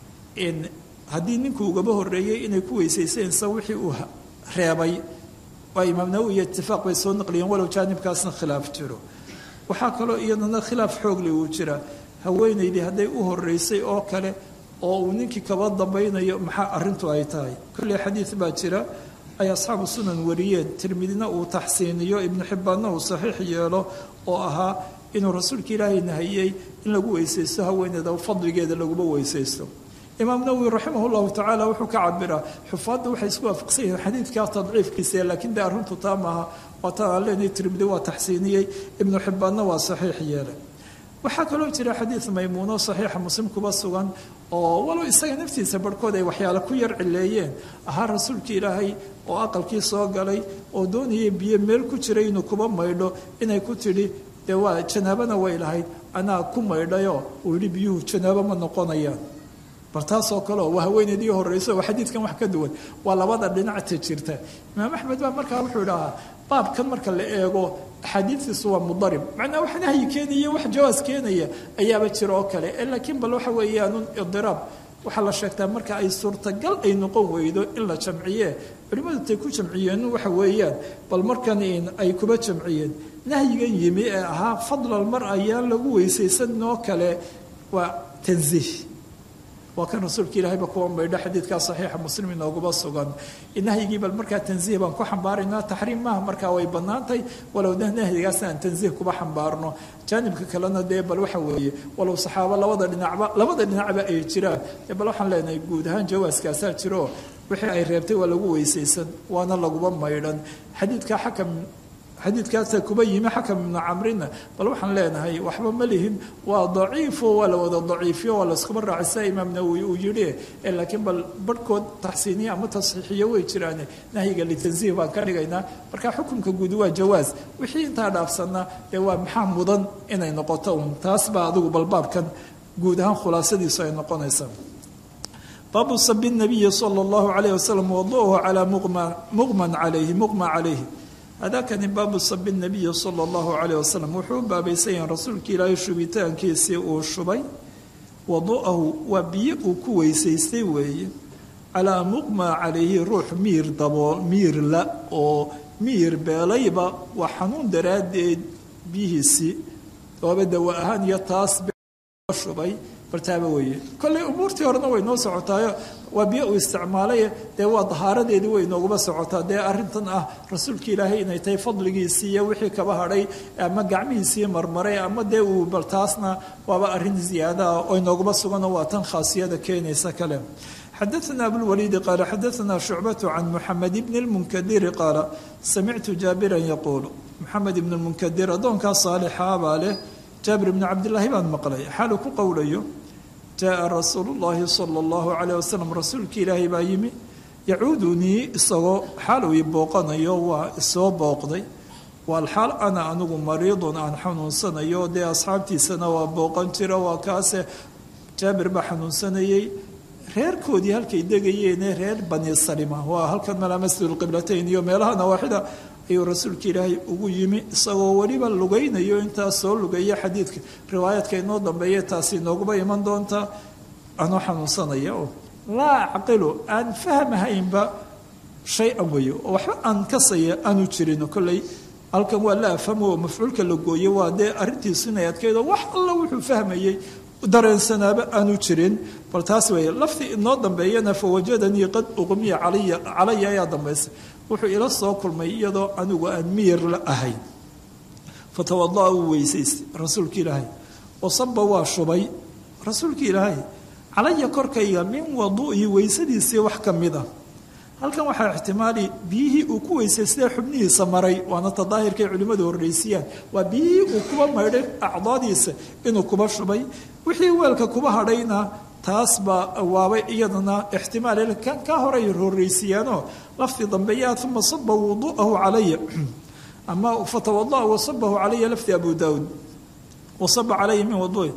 in haddii ninku ugaba horreeyey inay ku weysaysanaysa wixii uu reebay waa imaam nawowi iyo itifaaq bay soo naqliyeen walow jaanibkaasna khilaaf jiro waxaa kaloo iyadana khilaaf xoogli uu jira haweenaydii hadday u horreysay oo kale oo uu ninkii kaba dambaynayo maxaa arrintu ay tahay kolley xadiid baa jira ay asxaabu sunan wariyeen tirmidina uu taxsiiniyo ibnu xibbaanna uu saxiix yeelo oo ahaa inuu rasuulka ilaahay nahiyey in lagu weysaysto haweeneeda fadligeeda laguma weysaysto imaam nawowi raximah llahu tacaala wuxuu ka cabiraa xufaadda waxay isku waafaqsan yihiin xadiidkaa tadciifkiisa laakiin dee arrintu taa maaha waa taan aan leenahay tirmidi waa taxsiiniyey ibnu xibbaanna waa saxiix yeelay waxaa kaloo jira xadiid maymuuno saxiixa muslim kuba sugan oo walow isaga naftiisa barhkood ay waxyaale ku yar cileeyeen ahaa rasuulka ilaahay oo aqalkii soo galay oo doonayay biyo meel ku jiray inuu kuba maydho inay ku tidhi dee waa janaabana way lahayd anaa ku maydhayo uu yidhi biyuhu janaabo ma noqonayaan bal taasoo kaleo waa haweeneedii horreyso oo xadiidkan wax ka duwan waa labada dhinacta jirta imaam axmed baa markaa wuxuu idhahaa baabkan marka la eego axaadiidtiisu waa mudarib macnaa wax nahyi keenaya wax jawaas keenaya ayaaba jira oo kale laakiin bal waxa weeyaanun idiraab waxaa la sheegtaa marka ay suurtagal ay noqon weydo in la jamciye culimmadu tay ku jamciyeen waxa weeyaan bal markan ay kuba jamciyeen nahyigan yimi ee ahaa fadlal mar ayaan lagu weysaysan oo kale waa tansiih waa kan rasuulka ilaahayba kuwa maydho xadiidkaa saxiixa muslim inooguba sugan nahyigii bal markaa tansiih baan ku xambaaraynaa taxriim maaha markaa way bannaantay walow nahyigaasna aan tansiih kuba xambaarno jaanibka kalena dee bal waxa weeye walow saxaabo labada dhinacba labada dhinacba ay jiraan bal waxaan leenahay guud ahaan jawaaskaasaa jiro wixii ay reebtay waa lagu weysaysan waana laguba maydhan xadiidkaa xakam xadiidkaasa kuba yimi xakam ibnu camrina bal waxaan leenahay waxba ma lihin waa daciifo waa la wada daciifiyo waa layskuma raacisa imaam nawowi uu yidhi laakiin bal barhkood taxsiiniya ama tasxiixiyo way jiraan nahyiga litansiih baan ka dhigaynaa marka xukunka guud waa jawaas wixii intaa dhaafsanna dee waa maxaa mudan inay noqoto un taas baa adigu bal baabkan guud ahaan khulaasadiisu ay noqonaysaa baabu sabi nabiyi sala allahu calayh wasalam waduuhu calaa muqman calayhi muqma calayhi hadakani baabu sabi nabiyi sala allahu calayh wasalam wuxuu u baabaysan yahay rasuulka ilaahay shubitaankiisii uu shubay wadu'ahu waa biyo uu ku weysaystay weeye calaa muqma calayhi ruux miir dabool miir la oo miir beelayba waa xanuun daraaddeed biyihiisii ooba dawa ahaan iyo taas shubay bartaaba weeye kolley umuurtii horena way noo socotaayo waa biyo uu isticmaalay dee waa dahaaradeedii way nooguba socotaa dee arrintan ah rasuulka ilaahay inay tahay fadligiisii iyo wixii kaba hadhay ama gacmihiisii marmaray ama dee uu bal taasna waaba arrin ziyaada ah oo inooguba suganoo waa tan khaasiyada keenaysa kale xadaثna abulwaliidi qaala xadaثna shucbatu can muxamed bni اlmunkadiri qaala samictu jaabiran yaquulu moxamed ibn lmunkadir addoonkaa saalixaa baa leh jaabir bni cabdillaahi baan maqlay xaaluu ku qowlayo jaءa rasuulu اllahi salى اllahu calayh wasalam rasuulkii ilaahay baa yimi yacuudunii isagoo xaal uu i booqanayo waa isoo booqday waalxaal ana anigu mariidun aan xanuunsanayo dee asxaabtiisana waa booqan jira waa kaase jaabir baa xanuunsanayey reerkoodii halkay degayeene reer bani salima waa halkan malaa masjid lqiblatayn iyo meelaha nawaaxida ayuu rasuulka ilaahay ugu yimi isagoo weliba lugaynayo intaas soo lugaya xadiidka riwaayaadka inoo dambeeya taasi inooguba iman doonta anoo xanuunsanaya oo laa acqilu aan fahmahaynba shay-an weyo oo waxba aan kasaya aanu jirino kolley halkan waa la afhamo oo mafcuulka la gooye waa dee arrintiisu inay adkaydo wax alla wuxuu fahmayey dareensanaaba aanu jirin bal taas weeye laftii inoo dambeeyana fawajadanii qad uqmiya calaya calaya ayaa dambaysa wuxuu ila soo kulmay iyadoo anigu aan miyir la ahayn fatawada'a uu weysaystay rasuulka ilaahay wasaba waa shubay rasuulka ilaahay calaya korkayga min waduu'i weysadiisii wax ka mid ah halkan waxaa ixtimaali biyihii uu ku weysaystay xubnihiisa maray waana tadaahirkay culimmadu horreysiyaan waa biyihii uu kuba maydhay acdaadiisa inuu kuba shubay wixii weelka kuba hadhayna taas baa waabay iyadana ixtimaal kan ka horay horreysiyaanoo laftii dambeeyaa uma saba wuduu'ahu calaya ama fatawada'a wasabahu calaya lafti abu daawud wasaba calaya min waduu'i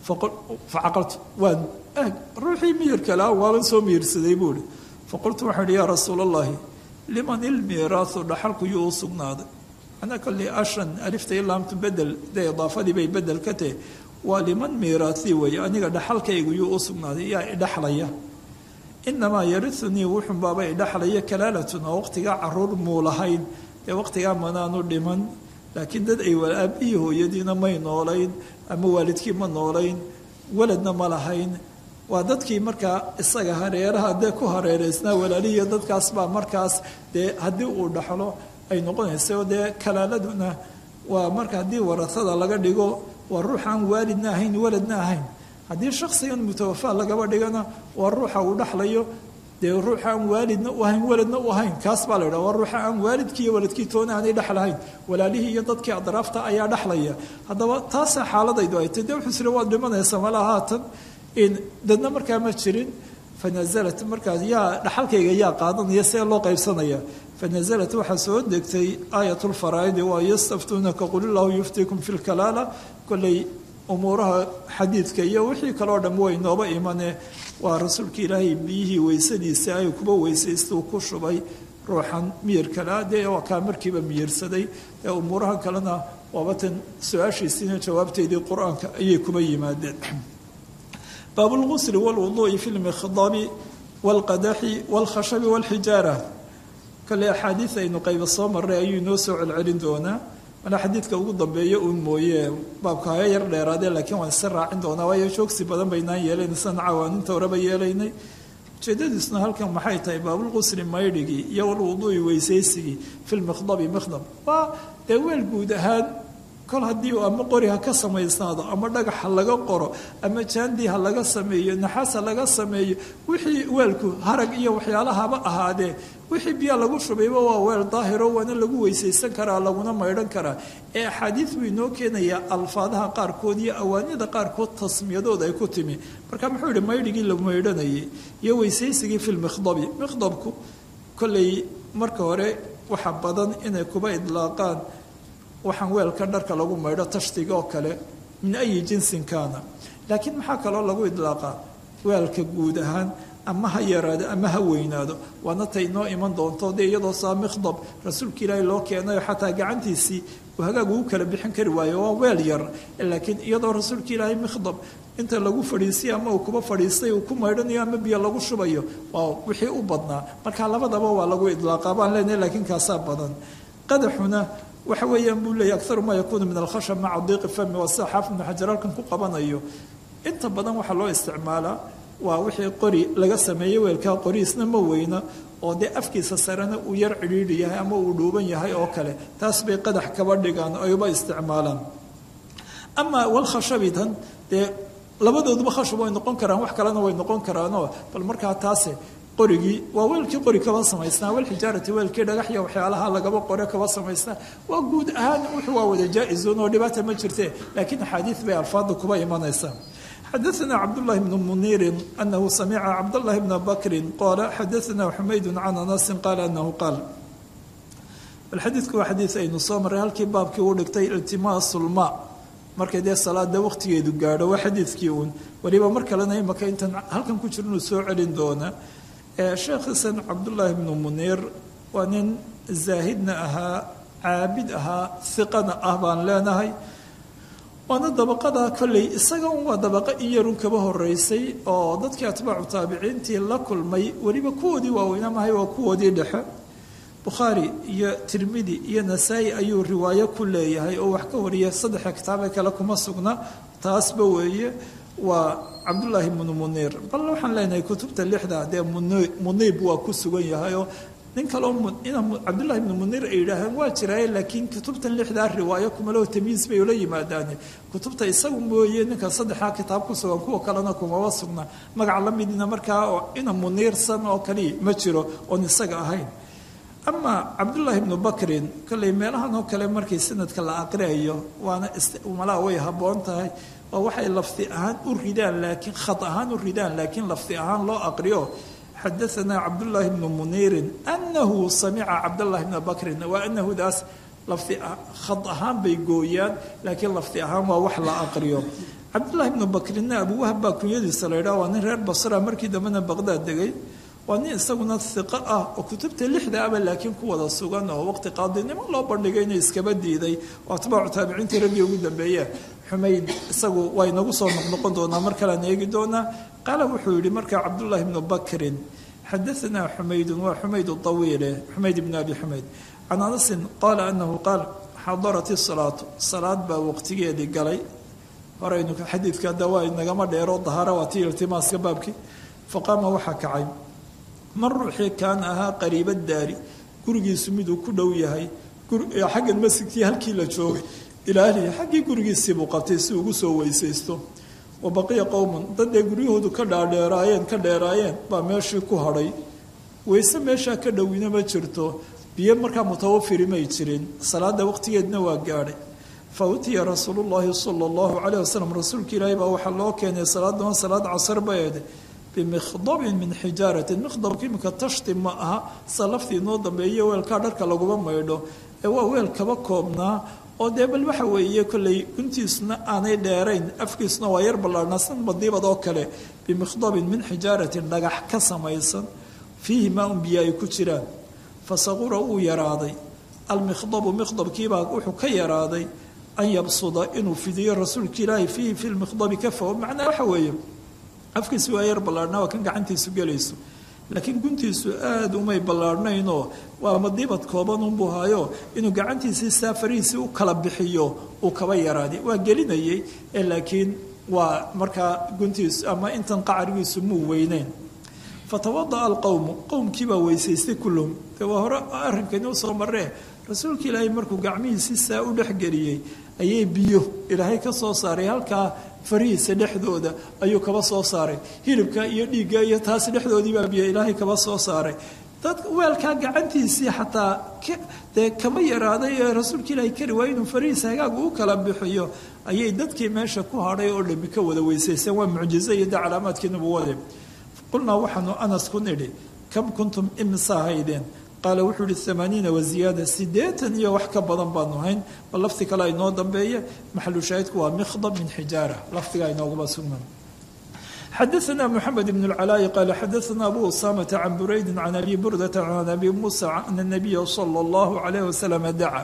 facaqaltu waan ruuxii miyirka lahaa waaban soo miyirsaday buuhi faqultu waxaan ihi yaa rasuula allahi liman ilmiiraahu dhaxalku yuu u sugnaaday anaa kolley ashan alifta ilaamtu bedel dee idaafadii bay bedel ka tahe waa liman miiraasii weeye aniga dhaxalkaygu yuu u sugnaaday yaa idhaxlaya inamaa yariunii wuxun baaba idhaxlaya kalaalatun oo waqtigaa caruur muu lahayn dee waqtigaa manaanu dhiman laakiin dad ay aabihii hooyadiina may noolayn ama waalidkii ma noolayn waladna ma lahayn waa dadkii markaa isaga hareeraha dee ku hareereysnaa walaalihiiyo dadkaas baa markaas dee haddii uu dhaxlo ay noqonayso dee kalaaladuna waa marka haddii warasada laga dhigo waa ruux aan waalidna ahayn waladna ahayn haddii shaksigan mutawafaa lagaba dhigana waa ruuxa uu dhaxlayo dee ruuxa aan waalidna u ahayn waladna u ahayn kaas baa la yidhaha waa ruuxa aan waalidkii iyo waladkii toona aanay dhexlahayn walaalihii iyo dadkii adraafta ayaa dhexlaya haddaba taasaa xaaladaydu ay tay dee wuxuu sira waad dhimanaysa malaa haatan dadna markaa ma jirin fanazalat markaas yaa dhaxalkayga yaa qaadanaya see loo qaybsanaya fanazalat waxaa soo degtay aayat lfaraa'idi waa yastaftuunaka qul illaahu yuftiikum fi lkalaala kolley umuuraha xadiidka iyo wixii kaleo dham way nooba imane waa rasuulka ilaahay biyihii weysadiisa ay kuba weysaysta uu ku shubay ruuxan miyirkala dee waa kaa markiiba miyirsaday ee umuuraha kalena waabatan su-aashiisiina jawaabteedii qur-aanka ayay kuba yimaadeen bab اlgusl wاlwuduءi fi lmikhdabi wاlqadaxi wاlkhashabi wاlxijaara kale axaadiid aynu qayba soo maray ayuu inoo soo celcelin doonaa mana xadiidka ugu dambeeya uun mooye baabka haya yar dheeraadee laakiin waan isa raacin doonaa waayo joogsi badan baynaan yeelayn isana cawaaninta horeba yeelaynay ujeedadiisna halkan maxay tahay baabulqusli maydhigii iyo walwuduu'i weysaysigii fi lmikhdabi mikhdab waa dee weel guud ahaan kol haddii ama qori ha ka samaysnaado ama dhagax ha laga qoro ama jaandi ha laga sameeyo naxaas ha laga sameeyo wixii weelku harag iyo waxyaalahaba ahaadee wixii biyaa lagu shubayba waa weel daahiro waana lagu weysaysan karaa laguna maydhan karaa ee axaadiid buu inoo keenayaa alfaadaha qaarkood iyo awaanida qaarkood tasmiyadooda ay ku timi marka muxuu yihi maydhigii la maydhanayay iyo weysaysigii fi lmikhdabi mikhdabku kolley marka hore waxa badan inay kuba idlaaqaan waxaan weelka dharka lagu maydho tashtiga oo kale min ayi jinsin kaana laakiin maxaa kaloo lagu idlaaqaa weelka guud ahaan ama ha yaraado ama ha weynaado waana tay noo iman doonto dee iyadoo saa mikhdab rasuulka ilaahay loo keenayo xataa gacantiisii uu hagaag ugu kala bixin kari waayo waa weel yar laakiin iyadoo rasuulka ilaahay mikhdab inta lagu fadhiisay ama uu kuba fadhiistay uu ku maydhanayo ama biyo lagu shubayo waa wixii u badnaa marka labadaba waa lagu idlaaqaa baan leenahay laakiin kaasaa badan qadaxuna waxa weeyaan buu leeyahy akaru maa yakuunu min alkhashab maca diiqi fami waa sida xaafid ibnu xajar halkan ku qabanayo inta badan waxaa loo isticmaalaa waa wixii qori laga sameeyey weelkaa qoriisna ma weyna oo dee afkiisa sarena uu yar cidhiidhi yahay ama uu dhuuban yahay oo kale taas bay qadax kaba dhigaan ayba isticmaalaan ama walkhashabitan dee labadooduba khashab way noqon karaan wax kalena way noqon karaanoo bal markaa taase qorigii waa weelkii qori kaba samaysnaa walxijaarati weelkii dhagaxya waxyaalaha lagaba qore kaba samaysnaa waa guud ahaan wuxuu waa wada jaa-izuun oo dhibaata ma jirte laakiin axaadiid bay alfaada kuba imanaysaa xadaثna cabdالlahi bn muniiri anahu samica cabdالlahi bna bakri qaala xadaثna xumayd can anasi qaala anahu qaal bal xadiidku waa xadiid aynu soo maray halkii baabkii uu dhigtay iltimaasu lma markay dee salaada waqtigeedu gaadho waa xadiidkii uun waliba mar kalena imaka intaan halkan ku jiro inuu soo celin doona sheekhiisan cabdullaahi bnu muniir waa nin zaahidna ahaa caabid ahaa hiqana ah baan leenahay waana dabaqada kolley isaga un waa dabaqa in yarun kaba horeysay oo dadkii atbaacu taabiciintii la kulmay weliba kuwoodii waaweynaa mahay waa kuwoodii dhexe bukhaari iyo tirmidi iyo nasaa-i ayuu riwaayo ku leeyahay oo wax ka wariya saddexa kitaabe kale kuma sugna taasba weeye waa cabdullaahi ibnu muniir bal waxaan leenahay kutubta lixda dee muniib waa ku sugan yahayoo nin kaloo cabdullahi ibnu muniir ay yidhaaheen waa jiraaye laakiin kutubtan lixdaa riwaayo kumaloo tamyiis bay ula yimaadaane kutubta isagu mooye ninka saddexdaa kitaab ku sugan kuwa kalena kumaba sugna magac la midna markaa oo ina muniirsan oo kaliya ma jiro oon isaga ahayn ama cabdullaahi ibnu bakrin kolley meelahan oo kale markii sanadka la aqriayo waana malaa way habboon tahay oo waxay lafdi ahaan u ridaan laakiin khad ahaan u ridaan laakiin lafdi ahaan loo aqriyo xadaanaa cabdullaahi bnu muniirin anahu samica cabdاllahi bna bakrin waa anahu daas lafdi khad ahaan bay gooyaan laakiin lafdi ahaan waa wax la aqriyo cabdullahi bnu bakrinna abuwahab baa kunyadiisa la yidhaha waa nin reer basra markii dambena baqdaad degay waa nin isaguna iqo ah oo kutubta lixda aba laakiin ku wada sugan oo waqti qaadinimo loo bandhigay inay iskaba diiday oo atbaacu taabiciintii raggii ugu dambeeye xumayd isagu waa inagu soo noqnoqon doonaa mar kalean eegi doonaa qaala wuxuu yihi markaa cabdullaahi bnu bakrin xadaanaa xumaydun waa xumayd awiile xumayd ibn abi xumayd can anasin qaala anahu qaal xadarat isalaatu salaad baa waqtigeedii galay horaynu xadiidka hadda waa inagama dheero dahaara waa tii iltimaaska baabkii faqaama waxaa kacay man ruuxii kaana ahaa qariiba daari gurigiisu miduu ku dhow yahay xaggan masjidkii halkii la joogay ilaalihi xaggii gurigiisii buu qabtay si ugu soo weysaysto wa baqiya qowman dadee guryahoodu ka dhaadheeraayeen ka dheeraayeen baa meeshii ku hadhay weyse meeshaa ka dhowina ma jirto biyo markaa mutawafiri may jirin salaada waqtigeedna waa gaadhay fa utiya rasuulu llaahi sala allahu calayh wasalam rasuulka ilaahi baa waxaa loo keenay salaadama salaad casar baeede bimikhdabin min xijaaratin mikhdabka imika tashti ma aha sa laftii noo dambeeyo weelkaa dharka laguma maydho ee waa weel kaba koobnaa oo dee bal waxa weeye kolley guntiisuna aanay dheerayn afkiisuna waa yar ballaarhnaa san madiibad oo kale bimikhdabin min xijaaratin dhagax ka samaysan fiihi maa un biyo ay ku jiraan fa saqura uu yaraaday almikhdabu mikhdabkiibaa wuxuu ka yaraaday an yabsuda inuu fidiyo rasuulka ilaahi fiihi fi lmikhdabi kafahu macnaa waxa weeye afkiisi waa yar ballaarhnaa waa kan gacantiisu gelayso laakiin guntiisu aada umay ballaarhnaynoo waa madiibad kooban unbuu hayo inuu gacantiisii saafarihiisii u kala bixiyo uu kaba yaraaday waa gelinayay ee laakiin waa markaa guntiisu ama intan qacrigiisu muu weyneyn fatawada'a alqowmu qowmkiibaa weysaystay kulluhum dee waa hore arrinkani u soo marree rasuulka ilaahay markuu gacmihiisii saa u dhexgeliyey ayay biyo ilaahay ka soo saaray halkaa farihiisa dhexdooda ayuu kaba soo saaray hilibka iyo dhiigga iyo taasi dhexdoodiibaa biyo ilaahay kaba soo saaray dad weelkaa gacantiisii xataa dee kama yaraaday ee rasuulka ilaahay kari waa inuu farihiisa hagaag u kala bixiyo ayay dadkii meesha ku hadhay oo dhami ka wada weysaysteen waa mucjizo iyo de calaamaadkii nubuwade qulnaa waxaanu anas ku nidhi kam kuntum imsaa haydeen qaala wuxuu ihi amaaniina waziyaada sideetan iyo wax ka badan baanu hayn bal lafti kale inoo dambeeya maxalu shaahidku waa mikhdab min xijaara laftigaa inooguma sugnan xadaanaa moxamed ibn اlcalaa'i qaala xadaanaa abu usaamata can buraydin can abi burdata can abi muusa ana nabiya sala allahu calayh wasalam daca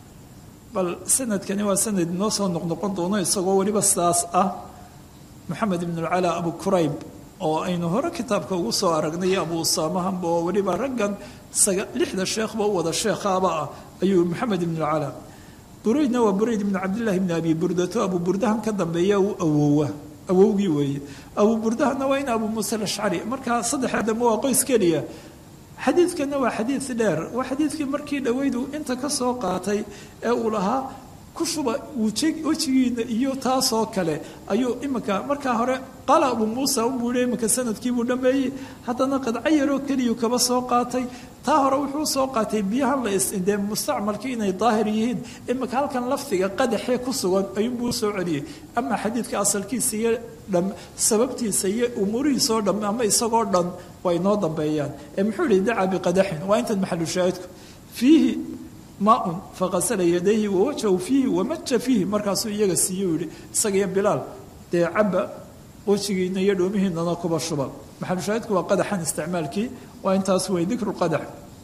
bal sanadkani waa sanad inoo soo noqnoqon doono isagoo weliba saas ah moxamed ibn اlcalaa abu kurayb oo aynu hore kitaabka ugu soo aragnay abu usaamahanba oo weliba raggan lixda sheekhba u wada sheekhaaba ah ayuu maxamed ibn اlcalaa buraydna waa burayd ibn cabdillahi bni abi burdato abu burdahan ka dambeeya uu awoowa awowgii weeye abu burdahana waa in abu muuse alashcari markaa saddexda dambe waa qoys keliya xadiidkana waa xadiid dheer waa xadiidkii markii dhaweydu inta ka soo qaatay ee uu lahaa ku shuba wejigiina iyo taasoo kale ayuu imika markaa hore qaala abu muusa unbuu yihi imika sanadkiibuu dhameeyey haddana qadco yaroo keliyuu kaba soo qaatay taa hore wuxuu soo qaatay biyahan la isdee mustacmalkii inay daahir yihiin imika halkan lafdiga qadaxee ku sugan ayuunbuu usoo celiyey ama xadiidka asalkiisa iyo dham sababtiisa iyo umuurihiisoo dham ama isagoo dhan waa inoo dambeeyaan ee muxuu yihi dacaa biqadaxin waa intan maxalu shaahidku fiihi maaun faqasala yadayhi wawajhahu fiihi wamaja fiihi markaasuu iyaga siiye yihi isaga iyo bilaal dee caba wejigiina iyo dhoomihiinana kuba shuba maxalushaahidku waa qadaxan isticmaalkii waa intaas wey dikru qadax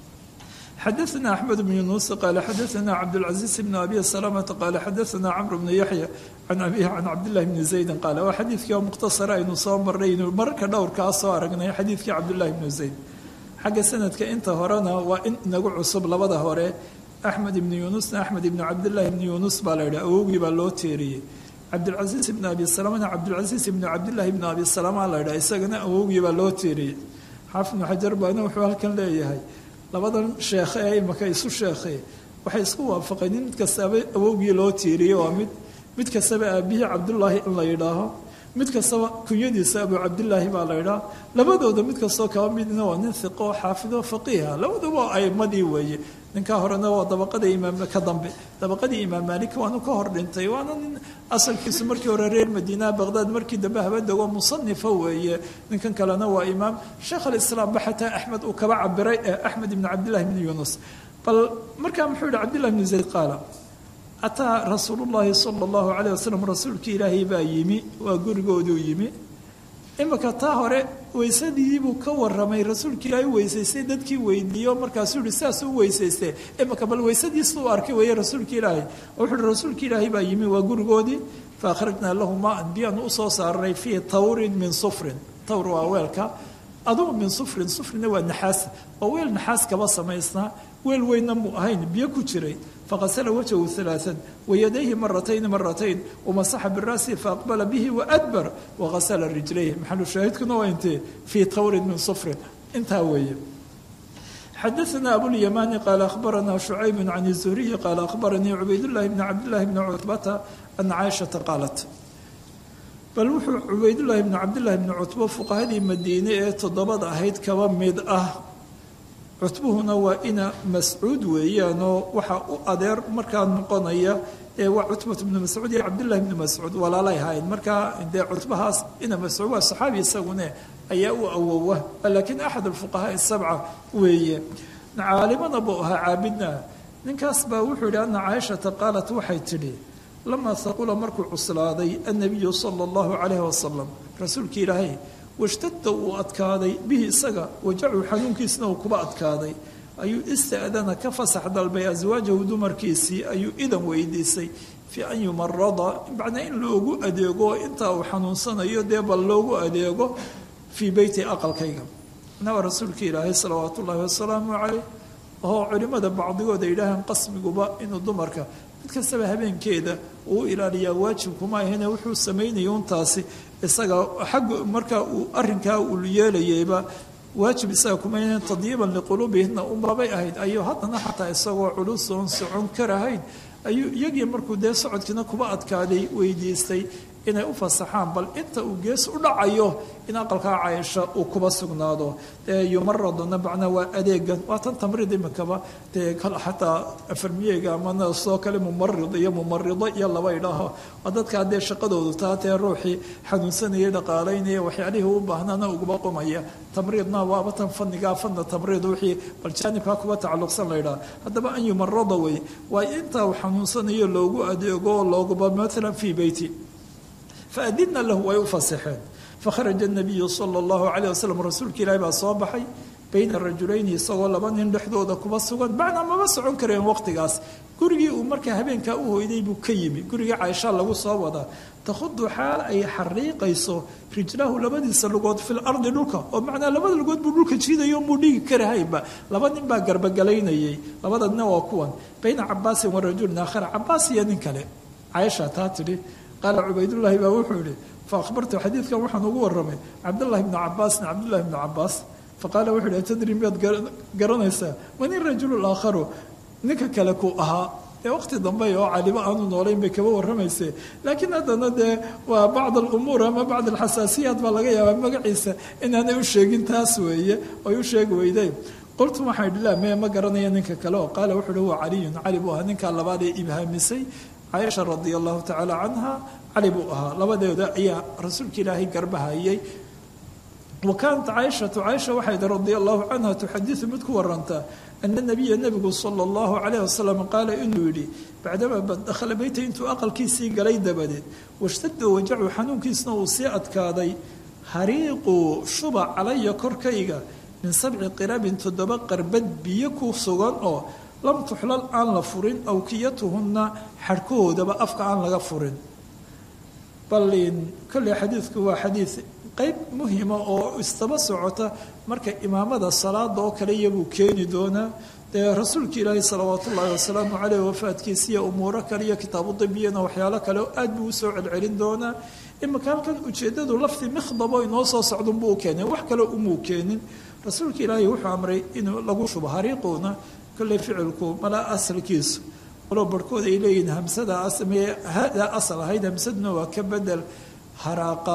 xadaana axmed bn yunuus qaala xadaana cabdاlcaziiz bn abi salamata qaala xadaana camr bn yaxya can abihi can cabdillahi bni zaydin qaala waa xadiidkii oo mukhtasara aynu soo marray aynu mararka dhowrkaa soo aragnay xadiidkii cabdillahi bni zayd xagga sanadka inta horena waa in inagu cusub labada hore axmed ibni yuunusna axmed ibni cabdillaahi ibni yuunus baa la yidhaha awowgii baa loo teeriyey cabdilcasiis ibnu abi salamana cabdilcasiis ibnu cabdillaahi ibnu abi salama la yidhaha isagana awowgii baa loo tiiriyey xaafid ibnu xajar baana wuxuu halkan leeyahay labadan sheekhe ee imaka isu sheekhe waxay isku waafaqeen in mid kastaba awowgii loo tiiriyey waa mid mid kastaba aabihii cabdullaahi in la yidhaaho mid kastaba kunyadiisa abu cabdillaahi baa la yidhaha labadooda mid kastoo kaba midna waa nin hiqo oo xaafido faqiiha labaduba aimadii weeye ninkaa horena waa dabaqada imaam ka dambe dabaqadii imaam maalik waanu ka hor dhintay waana nin asalkiisu markii hore reer madiina baqdaad markii dambe habadego musanifa weeye ninkan kalena waa imaam sheekh alislaam ba xataa axmed uu kaba cabiray axmed ibn cabdillahi ibn yunus bal markaa muxuu yihi cabdillahi ibn zayd qaala ataa rasuulu llaahi sala allahu calayh wasalam rasuulkii ilaahay baa yimi waa gurigooduu yimi imika taa hore weysadiibuu ka waramay rasuulka ilaahay weysaystay dadkii weydiiyo markaasuu yihi saas u weysaystay imika bal weysadiisuu arkay weeye rasuulka ilaahay wuxuu uhi rasuulka ilaahay baa yimi waa gurigoodii fa akhrajnaa lahu maan biyaanu usoo saarnay fii tawrin min sufrin tawr waa weelka adugu min sufrin sufrina waa naxaas waa weel naxaas kaba samaysnaa weel weynna muu ahayn biyo ku jiray faqasala wajhahu halaaan wayadayhi maratayn maratayn wamasaxa bira'si faaqbala bihi waadbar waqasala rijlayhi maxalu shaahidkuna waa intee fii tawrin min sufrin intaa weeye xadaثna abulyamani qaala akhbarana shucayb can الzuhriyi qaala akhbaranii cubaydullahi bni cabdillahi bni cutbata ana caaishata qaalat bal wuxuu cubaydullaahi bni cabdillahi bni cutbo fuqahadii madiine ee toddobada ahayd kaba mid ah cutbuhuna waa ina mascuud weeyaanoo waxaa u adeer markaa noqonaya ee waa cutbat ibnu mascuud iyo cabdillahi ibnu mascuud walaalay ahayd markaa dee cutbahaas ina mascuud waa saxaabi isagune ayaa u awowa laakiin axad alfuqahaa sabca weeye caalimana buu ahaa caabidna ninkaas baa wuxuu yihi ana caaishata qaalat waxay tidhi lamaa haqula markuu cuslaaday annabiyu sala allahu calayhi wasalam rasuulka ilaahay washtadda uu adkaaday bihi isaga wajacu xanuunkiisna uu kuba adkaaday ayuu ista'dana ka fasax dalbay aswaajahu dumarkiisii ayuu idan weydiisay fii an yumarada macnaa in loogu adeego intaa uu xanuunsanayo dee bal loogu adeego fii beyti aqalkayga nawa rasuulka ilaahay salawaatu ullaahi wasalaamu caleyh oo culimmada bacdigood ay yidhaahaan qasmiguba inuu dumarka mid kastaba habeenkeeda uu ilaaliyaa waajibkuma ahine wuxuu samaynaya untaasi isaga xagga markaa uu arrinkaa uu yeelayayba waajib isaga kuma ahine tadyiiban liquluubihina umabay ahayd ayuu haddana xataa isagoo culus oon socon karahayn ayuu iyagii markuu dee socodkiina kuba adkaaday weydiistay inay u fasaxaan bal inta uu gees u dhacayo in aqalkaa caaisha uu kuba sugnaado dee yumaraduna macnaa waa adeegan waa tan tamriid imikaba dee xataa afarmiyeyga amana soo kale mumarid iyo mumarido iyo laba idhaaho waa dadkaa dee shaqadoodu taatee ruuxii xanuunsanayay dhaqaalaynaya waxyaalihii u baahnana uguba qumaya tamriidna waaba tan fanigaa fana tamriid wixii bal jaanibkaa kuba tacalluqsan la ydhaha haddaba an yumarada wey waa intaa uu xanuunsanayo loogu adeego looguba maalan fii beyti faadidna lahu way u fasaxeen fakharaja nabiyu sala allahu calayh wasalam rasuulka ilaahi baa soo baxay bayna rajulayni isagoo laba nin dhexdooda kuba sugan macnaa maba socon kareen waqtigaas gurigii uu markaa habeenkaa u hoyday buu ka yimi gurigii caaisha lagu soo wadaa takhudu xaal ay xariiqayso rijlahu labadiisa lugood fil ardi dhulka oo macnaa labada lugood buu dhulka jiidayo muu dhigi karahayba laba nin baa garbagalaynayay labada nina waa kuwan bayna cabaasin wa rajulin aakhara cabaas iyo nin kale caaisha taa tidhi qaala cubaydullaahi baa wuxuu yihi fa akhbartu xadiidkan waxaan ugu warramay cabdullahi bnu cabaasin cabdullahi bnu cabaas faqaala wuxuu yihi tadri miyaad garanaysaa man irajulu laakharu ninka kale kuu ahaa dee waqti dambe oo calibo aanu noolayn bay kaba warramayse laakiin haddana dee waa bacd alumuur ama bacd alxasaasiyaat baa laga yaabaa magaciisa inaanay u sheegin taas weeye oy u sheegi weydeen qultu waxaan idhi laa mee ma garanaya ninka kale oo qaala wuxuu uhi waa caliyun cali buu ahaa ninkaa labaad ee ibhaamisay caaisha radia allahu tacaala canha cali buu ahaa labadeeda ayaa rasuulka ilaahay garbahayay wa kaanat caaishatu caaisha waxay ihi radia allahu canha tuxadisu mid ku warantaa ana nabiya nebigu sala allahu calayh wasalam qaala inuu yidhi bacdamaa dakhala beyta intuu aqalkiisii galay dabadeed washtadda wajacu xanuunkiisna uu sii adkaaday hariiqu shuba calaya korkayga min sabci qirabin toddoba qarbad biyo ku sugan oo lam tuxlal aan la furin awkiyatuhunna xadhkahoodaba afka aan laga furin balin kolley xadiidku waa xadiid qeyb muhima oo istaba socota marka imaamada salaada oo kale iyabuu keeni doonaa dee rasuulka ilaahi salawaatu ullaahi wasalaamu caleyh wafaadkiisiiya umuuro kale iyo kitaabu dibiyana waxyaalo kale aad buu usoo celcelin doonaa imika halkan ujeeddadu lafdi mikhdabo inoo soo socdunbuu u keenay wax kale umuu keenin rasuulka ilaahi wuxuu amray inuu lagu shubo hariiquuna kolley ficilku malaa asalkiisu walow barhkood ay leeyihiin hamsada hada asal ahayd hamsaduna waa ka bedel haraaqa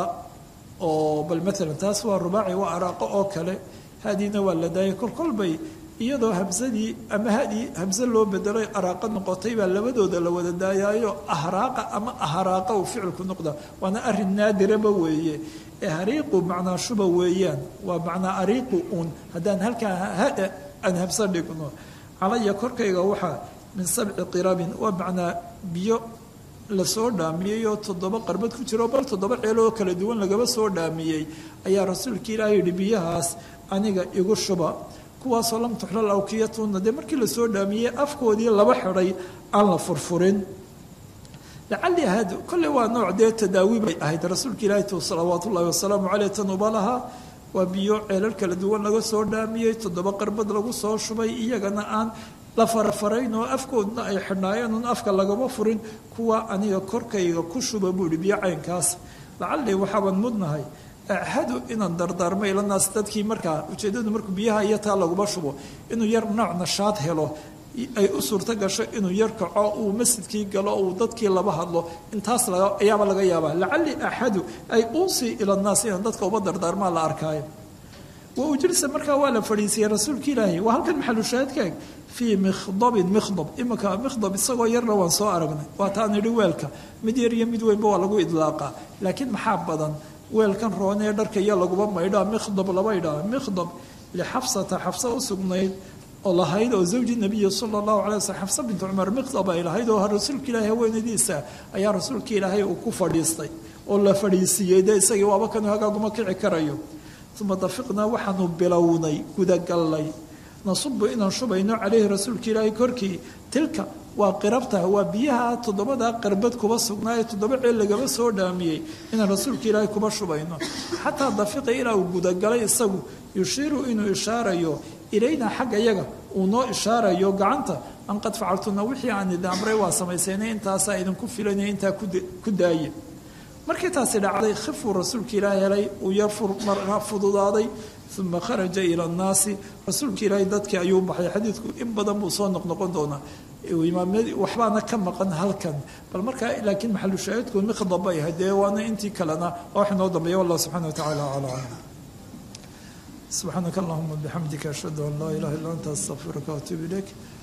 oo bal maalan taas waa rubaaci waa araaqo oo kale hadiina waa la daayay kolkolbay iyadoo hamsadii ama hadii hamse loo bedelay araaqa noqotay baa labadooda la wada daayaayo ahraaqa ama ahraaqa uu ficilku noqda waana arrin naadiraba weeye ee hariiqu macnaa shuba weeyaan waa macnaa ariiqu uun haddaan halkaa hada aan hamse dhigno calaya korkayga waxaa min sabci qirabin waa macnaa biyo lasoo dhaamiyey oo toddoba qarbad ku jiro bal toddoba ceel oo kala duwan lagaba soo dhaamiyey ayaa rasuulka ilaahi yidhi biyahaas aniga igu shuba kuwaasoo lam tuxlal awkiyatuna dee markii lasoo dhaamiyey afkoodii laba xidhay aan la furfurin lacali had kolley waa nooc dee tadaawi bay ahayd rasuulka ilaahi tu salawaatu ullahi wasalaamu caleyh tanuba lahaa waa biyo ceelal kala duwan laga soo dhaamiyey toddoba qarbad lagu soo shubay iyagana aan la farafarayn oo afkoodna ay xidhnaayeen un afka lagama furin kuwa aniga korkayga ku shuba buuhi biyo caynkaas lacali waxaaban mudnahay axadu inaan dardaarmo ilanaas dadkii markaa ujeeddadu markuu biyaha iyo taa laguma shubo inuu yar nooc nashaad helo ay u suurto gasho inuu yar kaco uu masjidkii galo uu dadkii laba hadlo intaas ayaaba laga yaabaa lacali axadu ay uusii ilanaas inaan dadka uba dardaarmaa la arkaayo wa ujlisa markaa waa la fadhiisiyey rasuulka ilaahi waa halkan maxalushaadkaag fii mikhdabin mikhdab imika mikhdab isagoo yarna waan soo aragnay waa taan idhi weelka mid yar iyo mid weynba waa lagu idlaaqaa laakiin maxaa badan weelkan roonee dharka iyo laguma maydhaa mikhdab laba idhaa mikhdab lixafsata xafsa u sugnayd oo lahayd oo zawji nabiyi sala allahu calay waslm xafsa bintu cumar mikhdab ay lahayd oo rasuulka ilaahi haweenadiisa ayaa rasuulka ilaahay uu ku fadhiistay oo la fadhiisiiyey dee isagii waaba kanuu hagaaguma kici karayo uma dafiqnaa waxaanu bilownay gudagallay nasubu inaan shubayno caleyhi rasuulka ilaahi korkii tilka waa qirabta waa biyaha toddobadaa qarbad kuba sugnaaye toddoba ceel lagaba soo dhaamiyey inaan rasuulka ilaahi kuba shubayno xataa dafiqa ilaa uu gudagalay isagu yushiiru inuu ishaarayo ilaynaa xagga yaga uu noo ishaarayo gacanta an qad facaltuna wixii aan idin amray waa samaysaynay intaasaa idinku filanaya intaa ku daaye markii taasi dhacday khifuu rasuulka ilaahi helay uu yar fududaaday uma kharaja ila annaasi rasuulka ilaahi dadkii ayuu baxay xadiidku in badan buu soo noqnoqon doonaa imaamyadii waxbaana ka maqan halkan bal markaa laakiin maxalu shaahidku mikhdab bay ahayd dee waana intii kalena waa wax inoo dambeeya wallah subxana watacaala acla aclam subxaanaka allahuma bixamdika ashhadu an laa ilaha illa anta astaqfiruka waatuubu ilayk